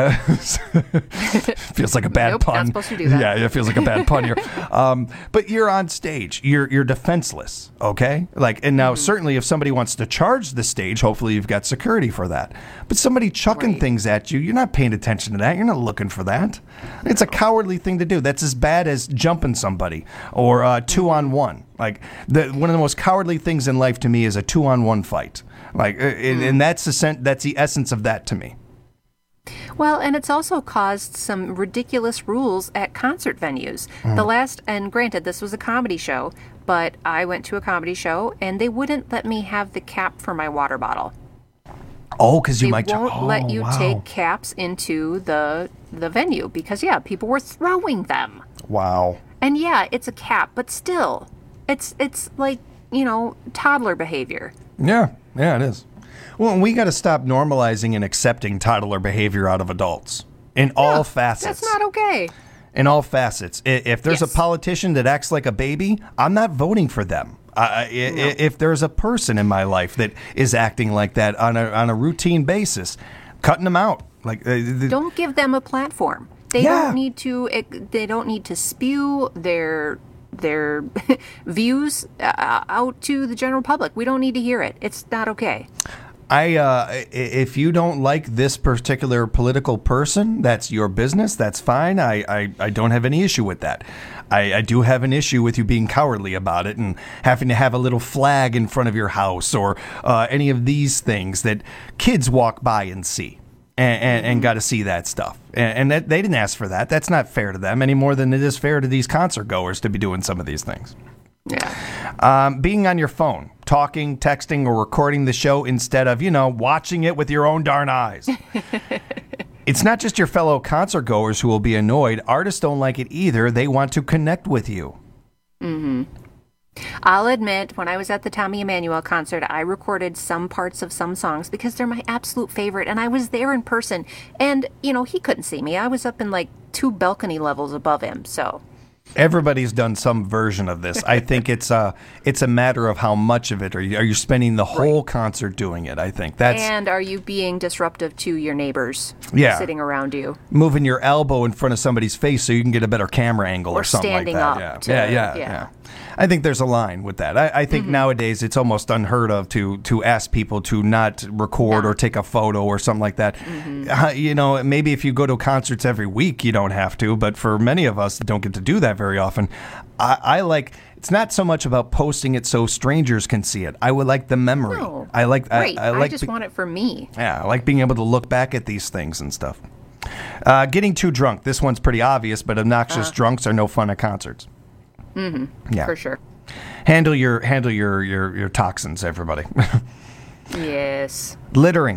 Feels like a bad pun. Not supposed to do that. Yeah, it feels like a bad pun here. But you're on stage. You're defenseless, okay? And now certainly if somebody wants to charge the stage, hopefully you've got security for that. But somebody chucking things at you, you're not paying attention to that. You're not looking for that. It's a cowardly thing to do. That's as bad as jumping somebody or 2-on-1. Like one of the most cowardly things in life to me is a 2-on-1 fight. And that's the essence of that to me. Well, and it's also caused some ridiculous rules at concert venues. And granted, this was a comedy show, but I went to a comedy show and they wouldn't let me have the cap for my water bottle. Oh, because you might. They won't let you take caps into the venue because people were throwing them. Wow. And it's a cap, but still, it's like toddler behavior. Yeah, it is. Well, we got to stop normalizing and accepting toddler behavior out of adults in all facets. That's not okay. In all facets. If there's a politician that acts like a baby, I'm not voting for them. If there's a person in my life that is acting like that on a routine basis, cutting them out. Don't give them a platform. They don't need to. They don't need to spew their views out to the general public. We don't need to hear it. It's not okay. If you don't like this particular political person, that's your business. That's fine. I don't have any issue with that. I do have an issue with you being cowardly about it and having to have a little flag in front of your house or any of these things that kids walk by and see. And got to see that stuff. And that they didn't ask for that. That's not fair to them any more than it is fair to these concert goers to be doing some of these things. Yeah. Being on your phone, talking, texting, or recording the show instead of, watching it with your own darn eyes. It's not just your fellow concert goers who will be annoyed. Artists don't like it either. They want to connect with you. Mm-hmm. I'll admit, when I was at the Tommy Emmanuel concert, I recorded some parts of some songs because they're my absolute favorite, and I was there in person. And, he couldn't see me. I was up in 2 balcony levels above him, so. Everybody's done some version of this. I think it's a matter of how much of it are you spending the whole concert doing it. I think that's. And are you being disruptive to your neighbors sitting around you? Moving your elbow in front of somebody's face so you can get a better camera angle or something like that. Standing up. Yeah. I think there's a line with that. I think nowadays it's almost unheard of to ask people to not record or take a photo or something like that. Maybe if you go to concerts every week, you don't have to. But for many of us that don't get to do that very often, I like. It's not so much about posting it so strangers can see it. I would like the memory. No. I just want it for me. Yeah, I like being able to look back at these things and stuff. Getting too drunk. This one's pretty obvious, but obnoxious drunks are no fun at concerts. Mm-hmm. Yeah, for sure. Handle your toxins, everybody. Yes. Littering.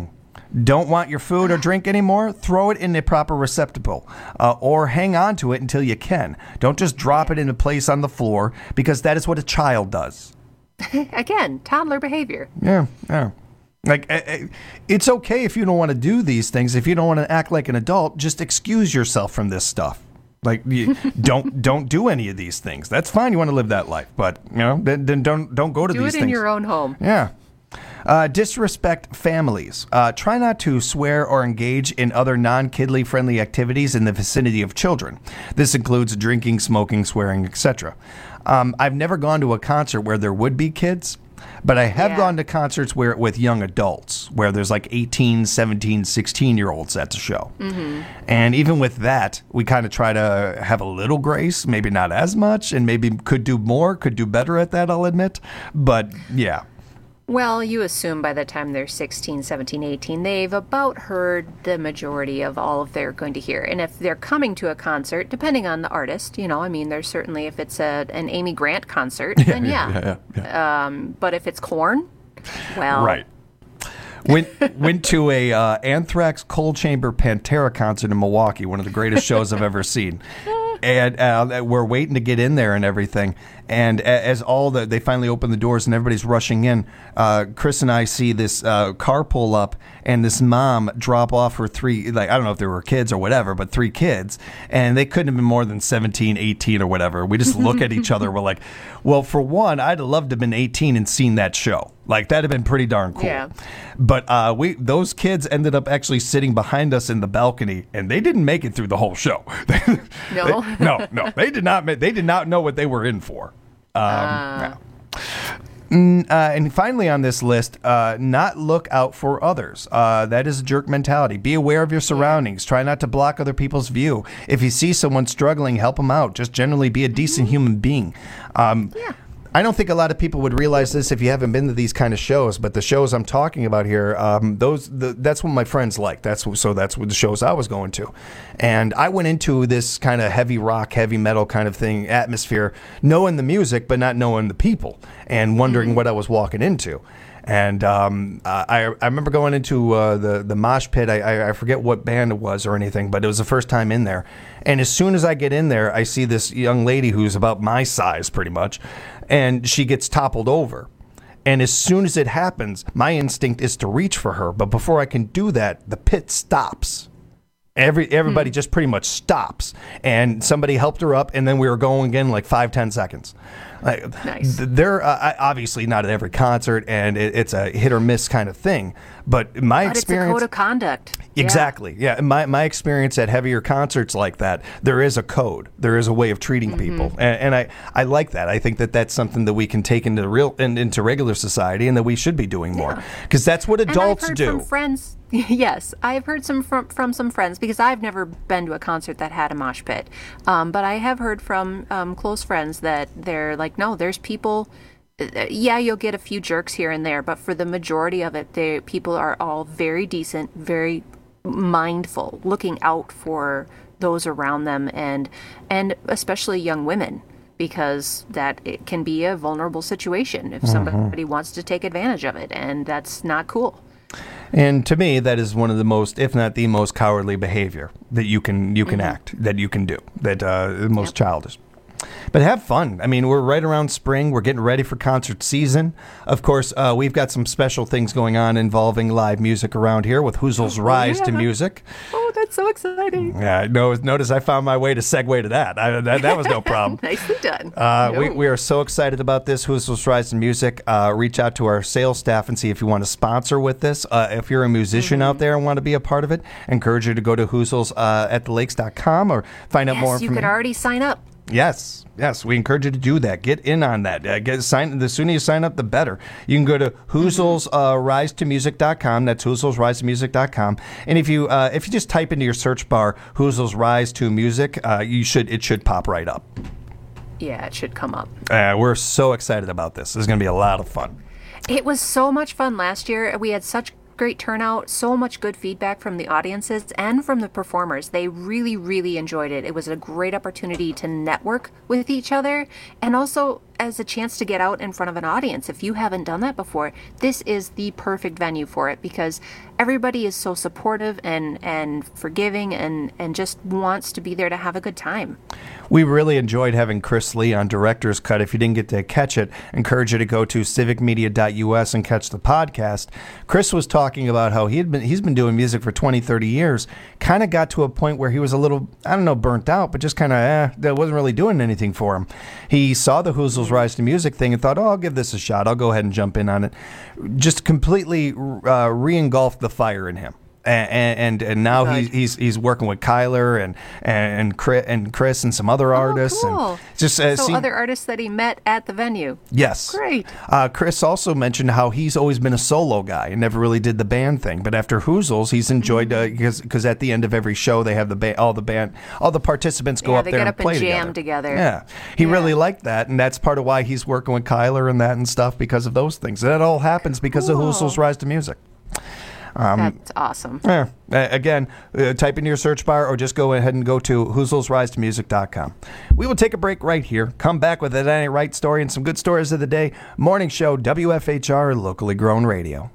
Don't want your food or drink anymore? Throw it in the proper receptacle, or hang on to it until you can. Don't just drop it in a place on the floor, because that is what a child does. Again, toddler behavior. Yeah. Like, it's okay if you don't want to do these things. If you don't want to act like an adult, just excuse yourself from this stuff. Like, don't do any of these things. That's fine. You want to live that life, but then don't go to these things. Do it in your own home. Yeah. Disrespect families. Try not to swear or engage in other non-kidly friendly activities in the vicinity of children. This includes drinking, smoking, swearing, etc. I've never gone to a concert where there would be kids, but I have gone to concerts with young adults, where there's like 18, 17, 16-year-olds at the show. Mm-hmm. And even with that, we kind of try to have a little grace, maybe not as much, and maybe could do better at that, I'll admit. But yeah. Well, you assume by the time they're 16, 17, 18, they've about heard the majority of all of they're going to hear. And if they're coming to a concert, depending on the artist, there's certainly, if it's an Amy Grant concert, then yeah. But if it's Korn, well... Right. Went to a Anthrax, Cold Chamber, Pantera concert in Milwaukee, one of the greatest shows I've ever seen. And we're waiting to get in there and everything. And as they finally open the doors and everybody's rushing in, Chris and I see this car pull up and this mom drop off her three, I don't know if they were kids or whatever, but 3 kids. And they couldn't have been more than 17, 18 or whatever. We just look at each other. We're like, well, for one, I'd have loved to have been 18 and seen that show. Like, that'd have been pretty darn cool. Yeah. But those kids ended up actually sitting behind us in the balcony, and they didn't make it through the whole show. No? No. They did not know what they were in for. No. And finally on this list, not look out for others. That is a jerk mentality. Be aware of your surroundings. Try not to block other people's view. If you see someone struggling, help them out. Just generally be a decent human being. I don't think a lot of people would realize this if you haven't been to these kind of shows, but the shows I'm talking about here, that's what my friends like. That's what the shows I was going to. And I went into this kind of heavy rock, heavy metal kind of thing, atmosphere, knowing the music, but not knowing the people, and wondering what I was walking into. And I remember going into the mosh pit. I forget what band it was or anything, but it was the first time in there. And as soon as I get in there, I see this young lady who's about my size pretty much, and she gets toppled over. And as soon as it happens, my instinct is to reach for her. But before I can do that, the pit stops. Everybody just pretty much stops. And somebody helped her up, and then we were going again like 5-10 seconds. Nice. They're obviously not at every concert, and it's a hit or miss kind of thing. But experience, it's a code of conduct. Exactly. Yeah. My experience at heavier concerts like that, there is a code. There is a way of treating people, and I like that. I think that's something that we can take into regular society, and that we should be doing more, because that's what adults and I've heard do. From friends. Yes, I've heard from some friends, because I've never been to a concert that had a mosh pit, but I have heard from close friends that they're like, no, there's people. Yeah, you'll get a few jerks here and there, but for the majority of it, people are all very decent, very mindful, looking out for those around them, and especially young women, because that it can be a vulnerable situation if somebody wants to take advantage of it, and that's not cool. And to me, that is one of the most, if not the most, cowardly behavior that you can act, that you can do, that most childish. But have fun. I mean, we're right around spring. We're getting ready for concert season. Of course, we've got some special things going on involving live music around here with Hoozle's Rise to Music. Oh, that's so exciting. Yeah, notice I found my way to segue to that. That was no problem. Nicely done. We are so excited about this, Hoozle's Rise to Music. Reach out to our sales staff and see if you want to sponsor with this. If you're a musician out there and want to be a part of it, I encourage you to go to hoozles@thelakes.com or find out more information. You could already sign up. Yes, we encourage you to do that. Get in on that. The sooner you sign up, the better. You can go to hoozlesrisetomusic.com. That's hoozlesrisetomusic.com. And if you just type into your search bar Hoozle's Rise to Music, it should pop right up. Yeah, it should come up. We're so excited about this. This is going to be a lot of fun. It was so much fun last year. We had such great turnout, so much good feedback from the audiences and from the performers. They really, really enjoyed it. It was a great opportunity to network with each other and also as a chance to get out in front of an audience. If you haven't done that before, this is the perfect venue for it because everybody is so supportive and forgiving and just wants to be there to have a good time. We really enjoyed having Chris Lee on Director's Cut. If you didn't get to catch it, I encourage you to go to civicmedia.us and catch the podcast. Chris was talking about how he's been doing music for 20, 30 years, kind of got to a point where he was a little, I don't know, burnt out, but just kind of, that wasn't really doing anything for him. He saw the Hoozles Rise to Music thing and thought, I'll give this a shot. I'll go ahead and jump in on it. Just completely re-engulfed the fire in him. And now he's working with Kyler and Chris and some other artists. Cool. And just other artists that he met at the venue. Yes. Great. Chris also mentioned how he's always been a solo guy and never really did the band thing. But after Hoozles, he's enjoyed because at the end of every show they have all the participants go up there and play together. They get up and jam together. Yeah. He really liked that, and that's part of why he's working with Kyler and that and stuff because of those things. And that all happens because of Hoozles Rise to Music. That's awesome. Yeah. Again, type into your search bar or just go ahead and go to hoozlesrisetomusic.com. We will take a break right here. Come back with a That Ain't Right story and some good stories of the day. Morning show, WFHR, locally grown radio.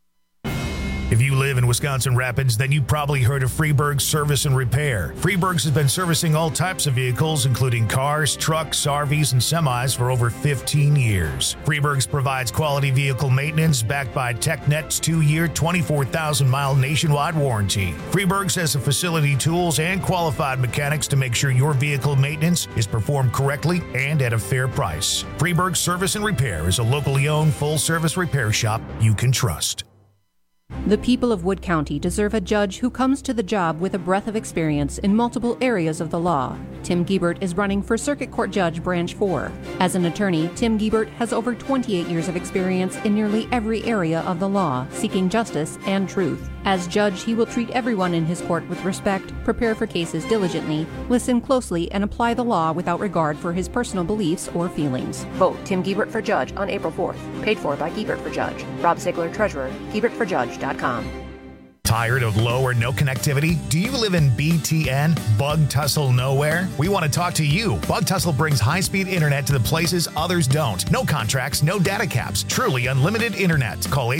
If you live in Wisconsin Rapids, then you probably heard of Freeburg Service and Repair. Freeburg's has been servicing all types of vehicles, including cars, trucks, RVs, and semis for over 15 years. Freeburg's provides quality vehicle maintenance backed by TechNet's 2-year, 24,000-mile nationwide warranty. Freeburg's has the facility tools and qualified mechanics to make sure your vehicle maintenance is performed correctly and at a fair price. Freeburg Service and Repair is a locally owned full-service repair shop you can trust. The people of Wood County deserve a judge who comes to the job with a breadth of experience in multiple areas of the law. Tim Giebert is running for Circuit Court Judge Branch 4. As an attorney, Tim Giebert has over 28 years of experience in nearly every area of the law, seeking justice and truth. As judge, he will treat everyone in his court with respect, prepare for cases diligently, listen closely, and apply the law without regard for his personal beliefs or feelings. Vote Tim Giebert for Judge on April 4th. Paid for by Giebert for Judge. Rob Ziegler, Treasurer. GiebertForJudge.com. Tired of low or no connectivity? Do you live in BTN, Bug Tussle Nowhere? We want to talk to you. Bug Tussle brings high-speed internet to the places others don't. No contracts, no data caps. Truly unlimited internet. Call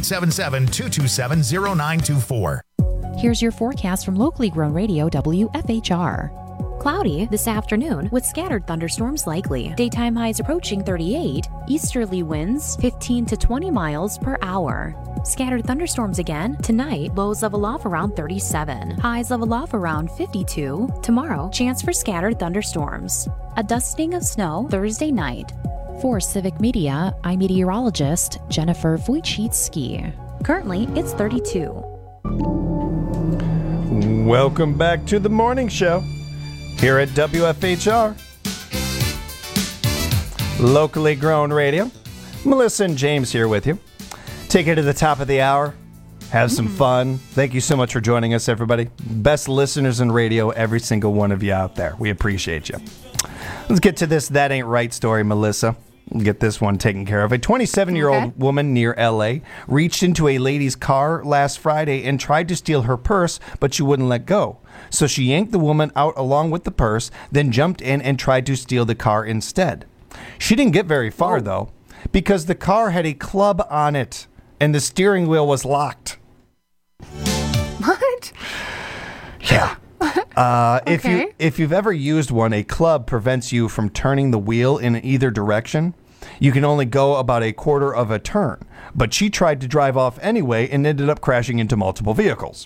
877-227-0924. Here's your forecast from locally grown radio WFHR. Cloudy this afternoon with scattered thunderstorms likely. Daytime highs approaching 38. Easterly winds 15 to 20 miles per hour. Scattered thunderstorms again. Tonight, lows level off around 37. Highs level off around 52. Tomorrow, chance for scattered thunderstorms. A dusting of snow Thursday night. For Civic Media, I'm meteorologist Jennifer Wojcicki. Currently, it's 32. Welcome back to the morning show here at WFHR, locally grown radio. Melissa and James here with you. Take it to the top of the hour. Have some fun. Thank you so much for joining us, everybody. Best listeners in radio, every single one of you out there. We appreciate you. Let's get to this That Ain't Right story, Melissa. We'll get this one taken care of. A 27-year-old woman near L.A. reached into a lady's car last Friday and tried to steal her purse, but she wouldn't let go. So she yanked the woman out along with the purse, then jumped in and tried to steal the car instead. She didn't get very far, though, because the car had a club on it and the steering wheel was locked. What? Yeah. If you've ever used one, a club prevents you from turning the wheel in either direction. You can only go about a quarter of a turn. But she tried to drive off anyway and ended up crashing into multiple vehicles.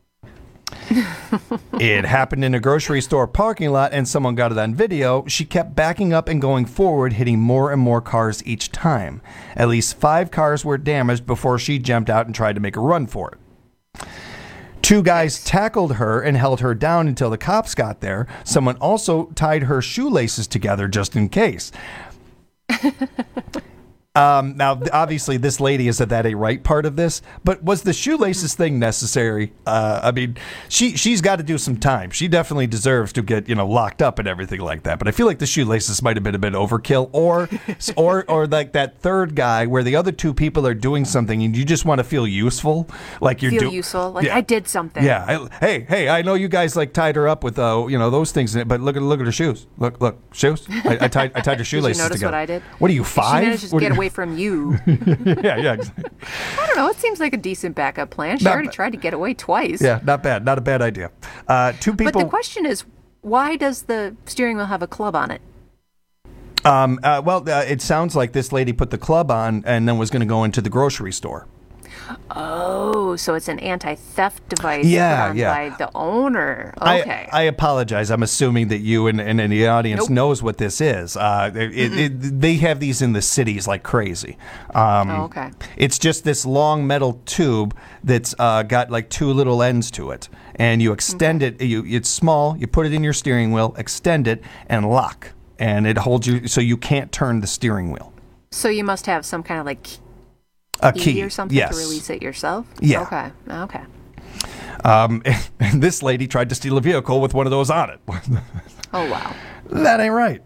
It happened in a grocery store parking lot and someone got it on video. She kept backing up and going forward, hitting more and more cars each time. At least 5 cars were damaged before she jumped out and tried to make a run for it. 2 guys tackled her and held her down until the cops got there. Someone also tied her shoelaces together just in case. Now, obviously, this lady is at that a right part of this, but was the shoelaces thing necessary? I mean, she's got to do some time. She definitely deserves to get locked up and everything like that. But I feel like the shoelaces might have been a bit overkill, or like that third guy where the other two people are doing something and you just want to feel useful, like you're doing useful, like I did something. Yeah. Hey, I know you guys like tied her up with those things in it, but look at her shoes. Look, shoes. I tied her shoelaces Did you notice together. what I did? What are you, 5? She managed to get away from you. yeah. Exactly. I don't know. It seems like a decent backup plan. She already tried to get away twice. Yeah, not bad. Not a bad idea. 2 people. But the question is, why does the steering wheel have a club on it? It sounds like this lady put the club on and then was going to go into the grocery store. Oh, so it's an anti-theft device by the owner. Okay. I apologize. I'm assuming that you and the audience knows what this is. They have these in the cities like crazy. Okay. It's just this long metal tube that's got like 2 little ends to it. And you extend it. It's small. You put it in your steering wheel, extend it, and lock. And it holds you so you can't turn the steering wheel. So you must have some kind of like a key or something yes. to release it yourself? Yeah. Okay. And this lady tried to steal a vehicle with one of those on it. Oh, wow. That ain't right.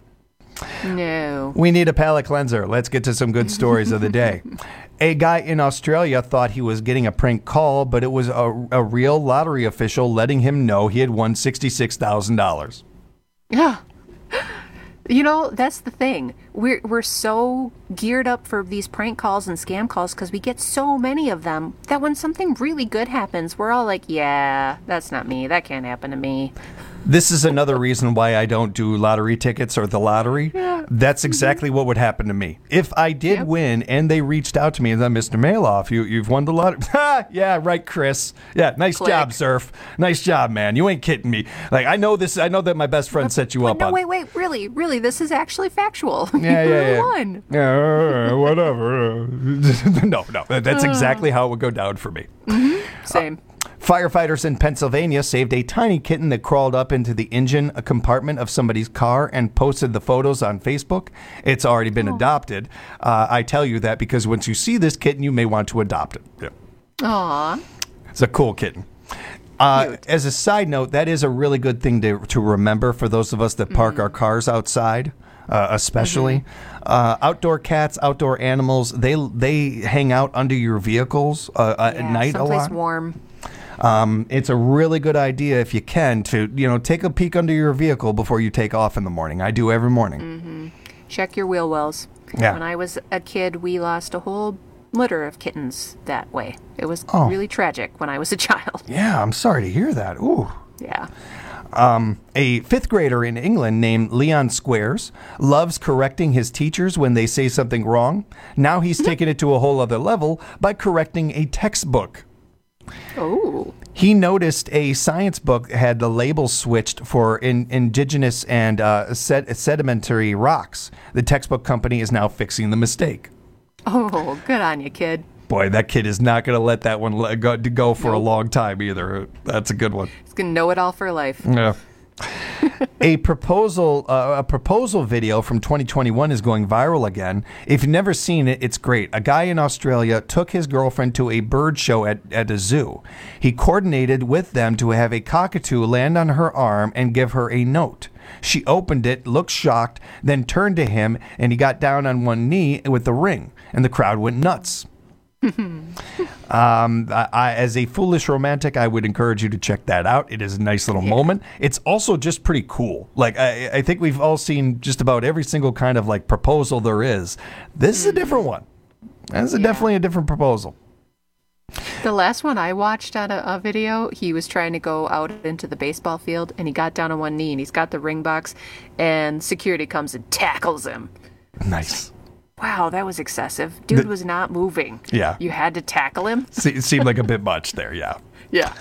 No. We need a palate cleanser. Let's get to some good stories of the day. A guy in Australia thought he was getting a prank call, but it was a real lottery official letting him know he had won $66,000. Yeah. That's the thing. We're so geared up for these prank calls and scam calls because we get so many of them that when something really good happens, we're all like, yeah, that's not me. That can't happen to me. This is another reason why I don't do lottery tickets or the lottery. Yeah. That's exactly what would happen to me. If I did win and they reached out to me and then, Mr. Mailoff, you've won the lottery. Yeah, right, Chris. Yeah, nice job, Surf. Nice job, man. You ain't kidding me. Like, I know this. I know that my best friend set you up on. No, wait. Really, this is actually factual. Yeah. Won. Yeah, whatever. No. That's exactly how it would go down for me. Mm-hmm. Same. Firefighters in Pennsylvania saved a tiny kitten that crawled up into the engine compartment of somebody's car and posted the photos on Facebook. It's already been adopted. I tell you that because once you see this kitten, you may want to adopt it. Yeah. Aww. It's a cool kitten. As a side note, that is a really good thing to remember for those of us that park our cars outside. Especially outdoor cats, outdoor animals, they hang out under your vehicles at night a lot. Someplace warm. It's a really good idea if you can to take a peek under your vehicle before you take off in the morning. I do every morning. Mm-hmm. Check your wheel wells. Yeah. When I was a kid, we lost a whole litter of kittens that way. It was really tragic when I was a child. Yeah, I'm sorry to hear that. Ooh. Yeah. A 5th grader in England named Leon Squares loves correcting his teachers when they say something wrong. Now he's taken it to a whole other level by correcting a textbook. Oh. He noticed a science book had the label switched for indigenous and sedimentary rocks. The textbook company is now fixing the mistake. Oh, good on you, kid. Boy, that kid is not going to let that one go for a long time either. That's a good one. He's going to know it all for life. Yeah. A proposal video from 2021 is going viral again. If you've never seen it, it's great. A guy in Australia took his girlfriend to a bird show at a zoo. He coordinated with them to have a cockatoo land on her arm and give her a note. She opened it, looked shocked, then turned to him, and he got down on one knee with the ring, and the crowd went nuts. As a foolish romantic, I would encourage you to check that out. It is a nice little moment. It's also just pretty cool. Like I think we've all seen just about every single kind of like proposal there is. This is a different one. This is definitely a different proposal. The last one I watched on a video, he was trying to go out into the baseball field and he got down on one knee and he's got the ring box and security comes and tackles him. Nice. Wow, that was excessive. Dude was not moving. Yeah. You had to tackle him? It seemed like a bit much there, yeah. Yeah.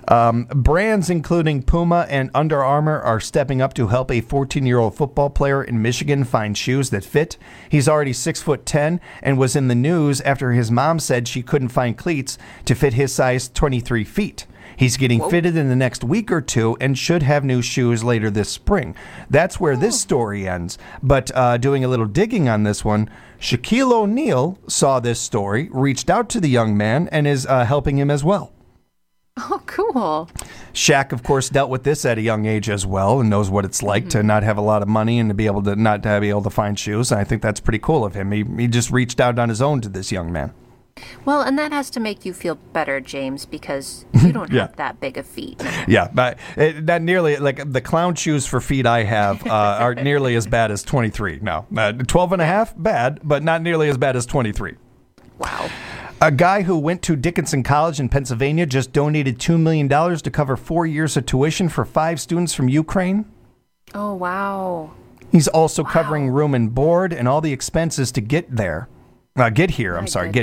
Brands including Puma and Under Armour are stepping up to help a 14-year-old football player in Michigan find shoes that fit. He's already 6'10" and was in the news after his mom said she couldn't find cleats to fit his size 23 feet. He's getting fitted in the next week or two and should have new shoes later this spring. That's where this story ends. But doing a little digging on this one, Shaquille O'Neal saw this story, reached out to the young man, and is helping him as well. Oh, cool. Shaq, of course, dealt with this at a young age as well and knows what it's like to not have a lot of money and to be able to not to be able to find shoes. And I think that's pretty cool of him. He just reached out on his own to this young man. Well, and that has to make you feel better, James, because you don't have that big of feet. Yeah, but that nearly, like the clown shoes for feet I have are nearly as bad as 23. No, 12 and a half, bad, but not nearly as bad as 23. Wow. A guy who went to Dickinson College in Pennsylvania just donated $2 million to cover 4 years of tuition for 5 students from Ukraine. Oh, wow. He's also covering room and board and all the expenses to get there. Get here.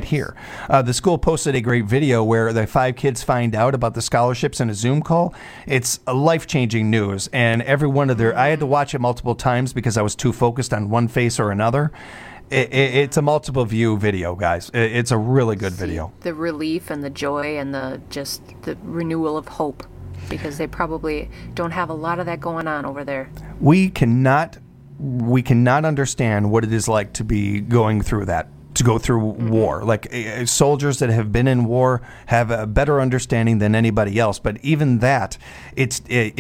The school posted a great video where the 5 kids find out about the scholarships in a Zoom call. It's a life-changing news, and every one of I had to watch it multiple times because I was too focused on one face or another. It's a multiple view video, guys. It's a really good video. The relief and the joy and the renewal of hope, because they probably don't have a lot of that going on over there. We cannot understand what it is like to be going through that. To go through war. Like soldiers that have been in war have a better understanding than anybody else. But even that, it's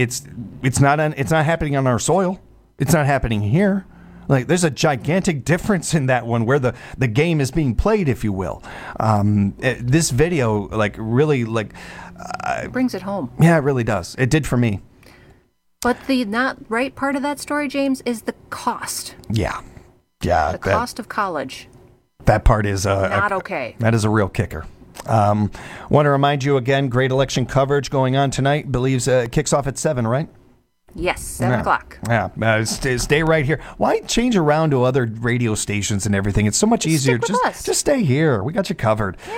not happening on our soil. It's not happening here. Like there's a gigantic difference in that one where the game is being played, if you will. This video really brings it home. Yeah, it really does. It did for me. But the not right part of that story, James, is the cost. Yeah. The cost of college. That part is not okay. That is a real kicker. Want to remind you again, great election coverage going on tonight. Believes kicks off at 7, right? Yes, 7 o'clock. Yeah, stay right here. Why change around to other radio stations and everything? It's so much easier. Just stay here. We got you covered.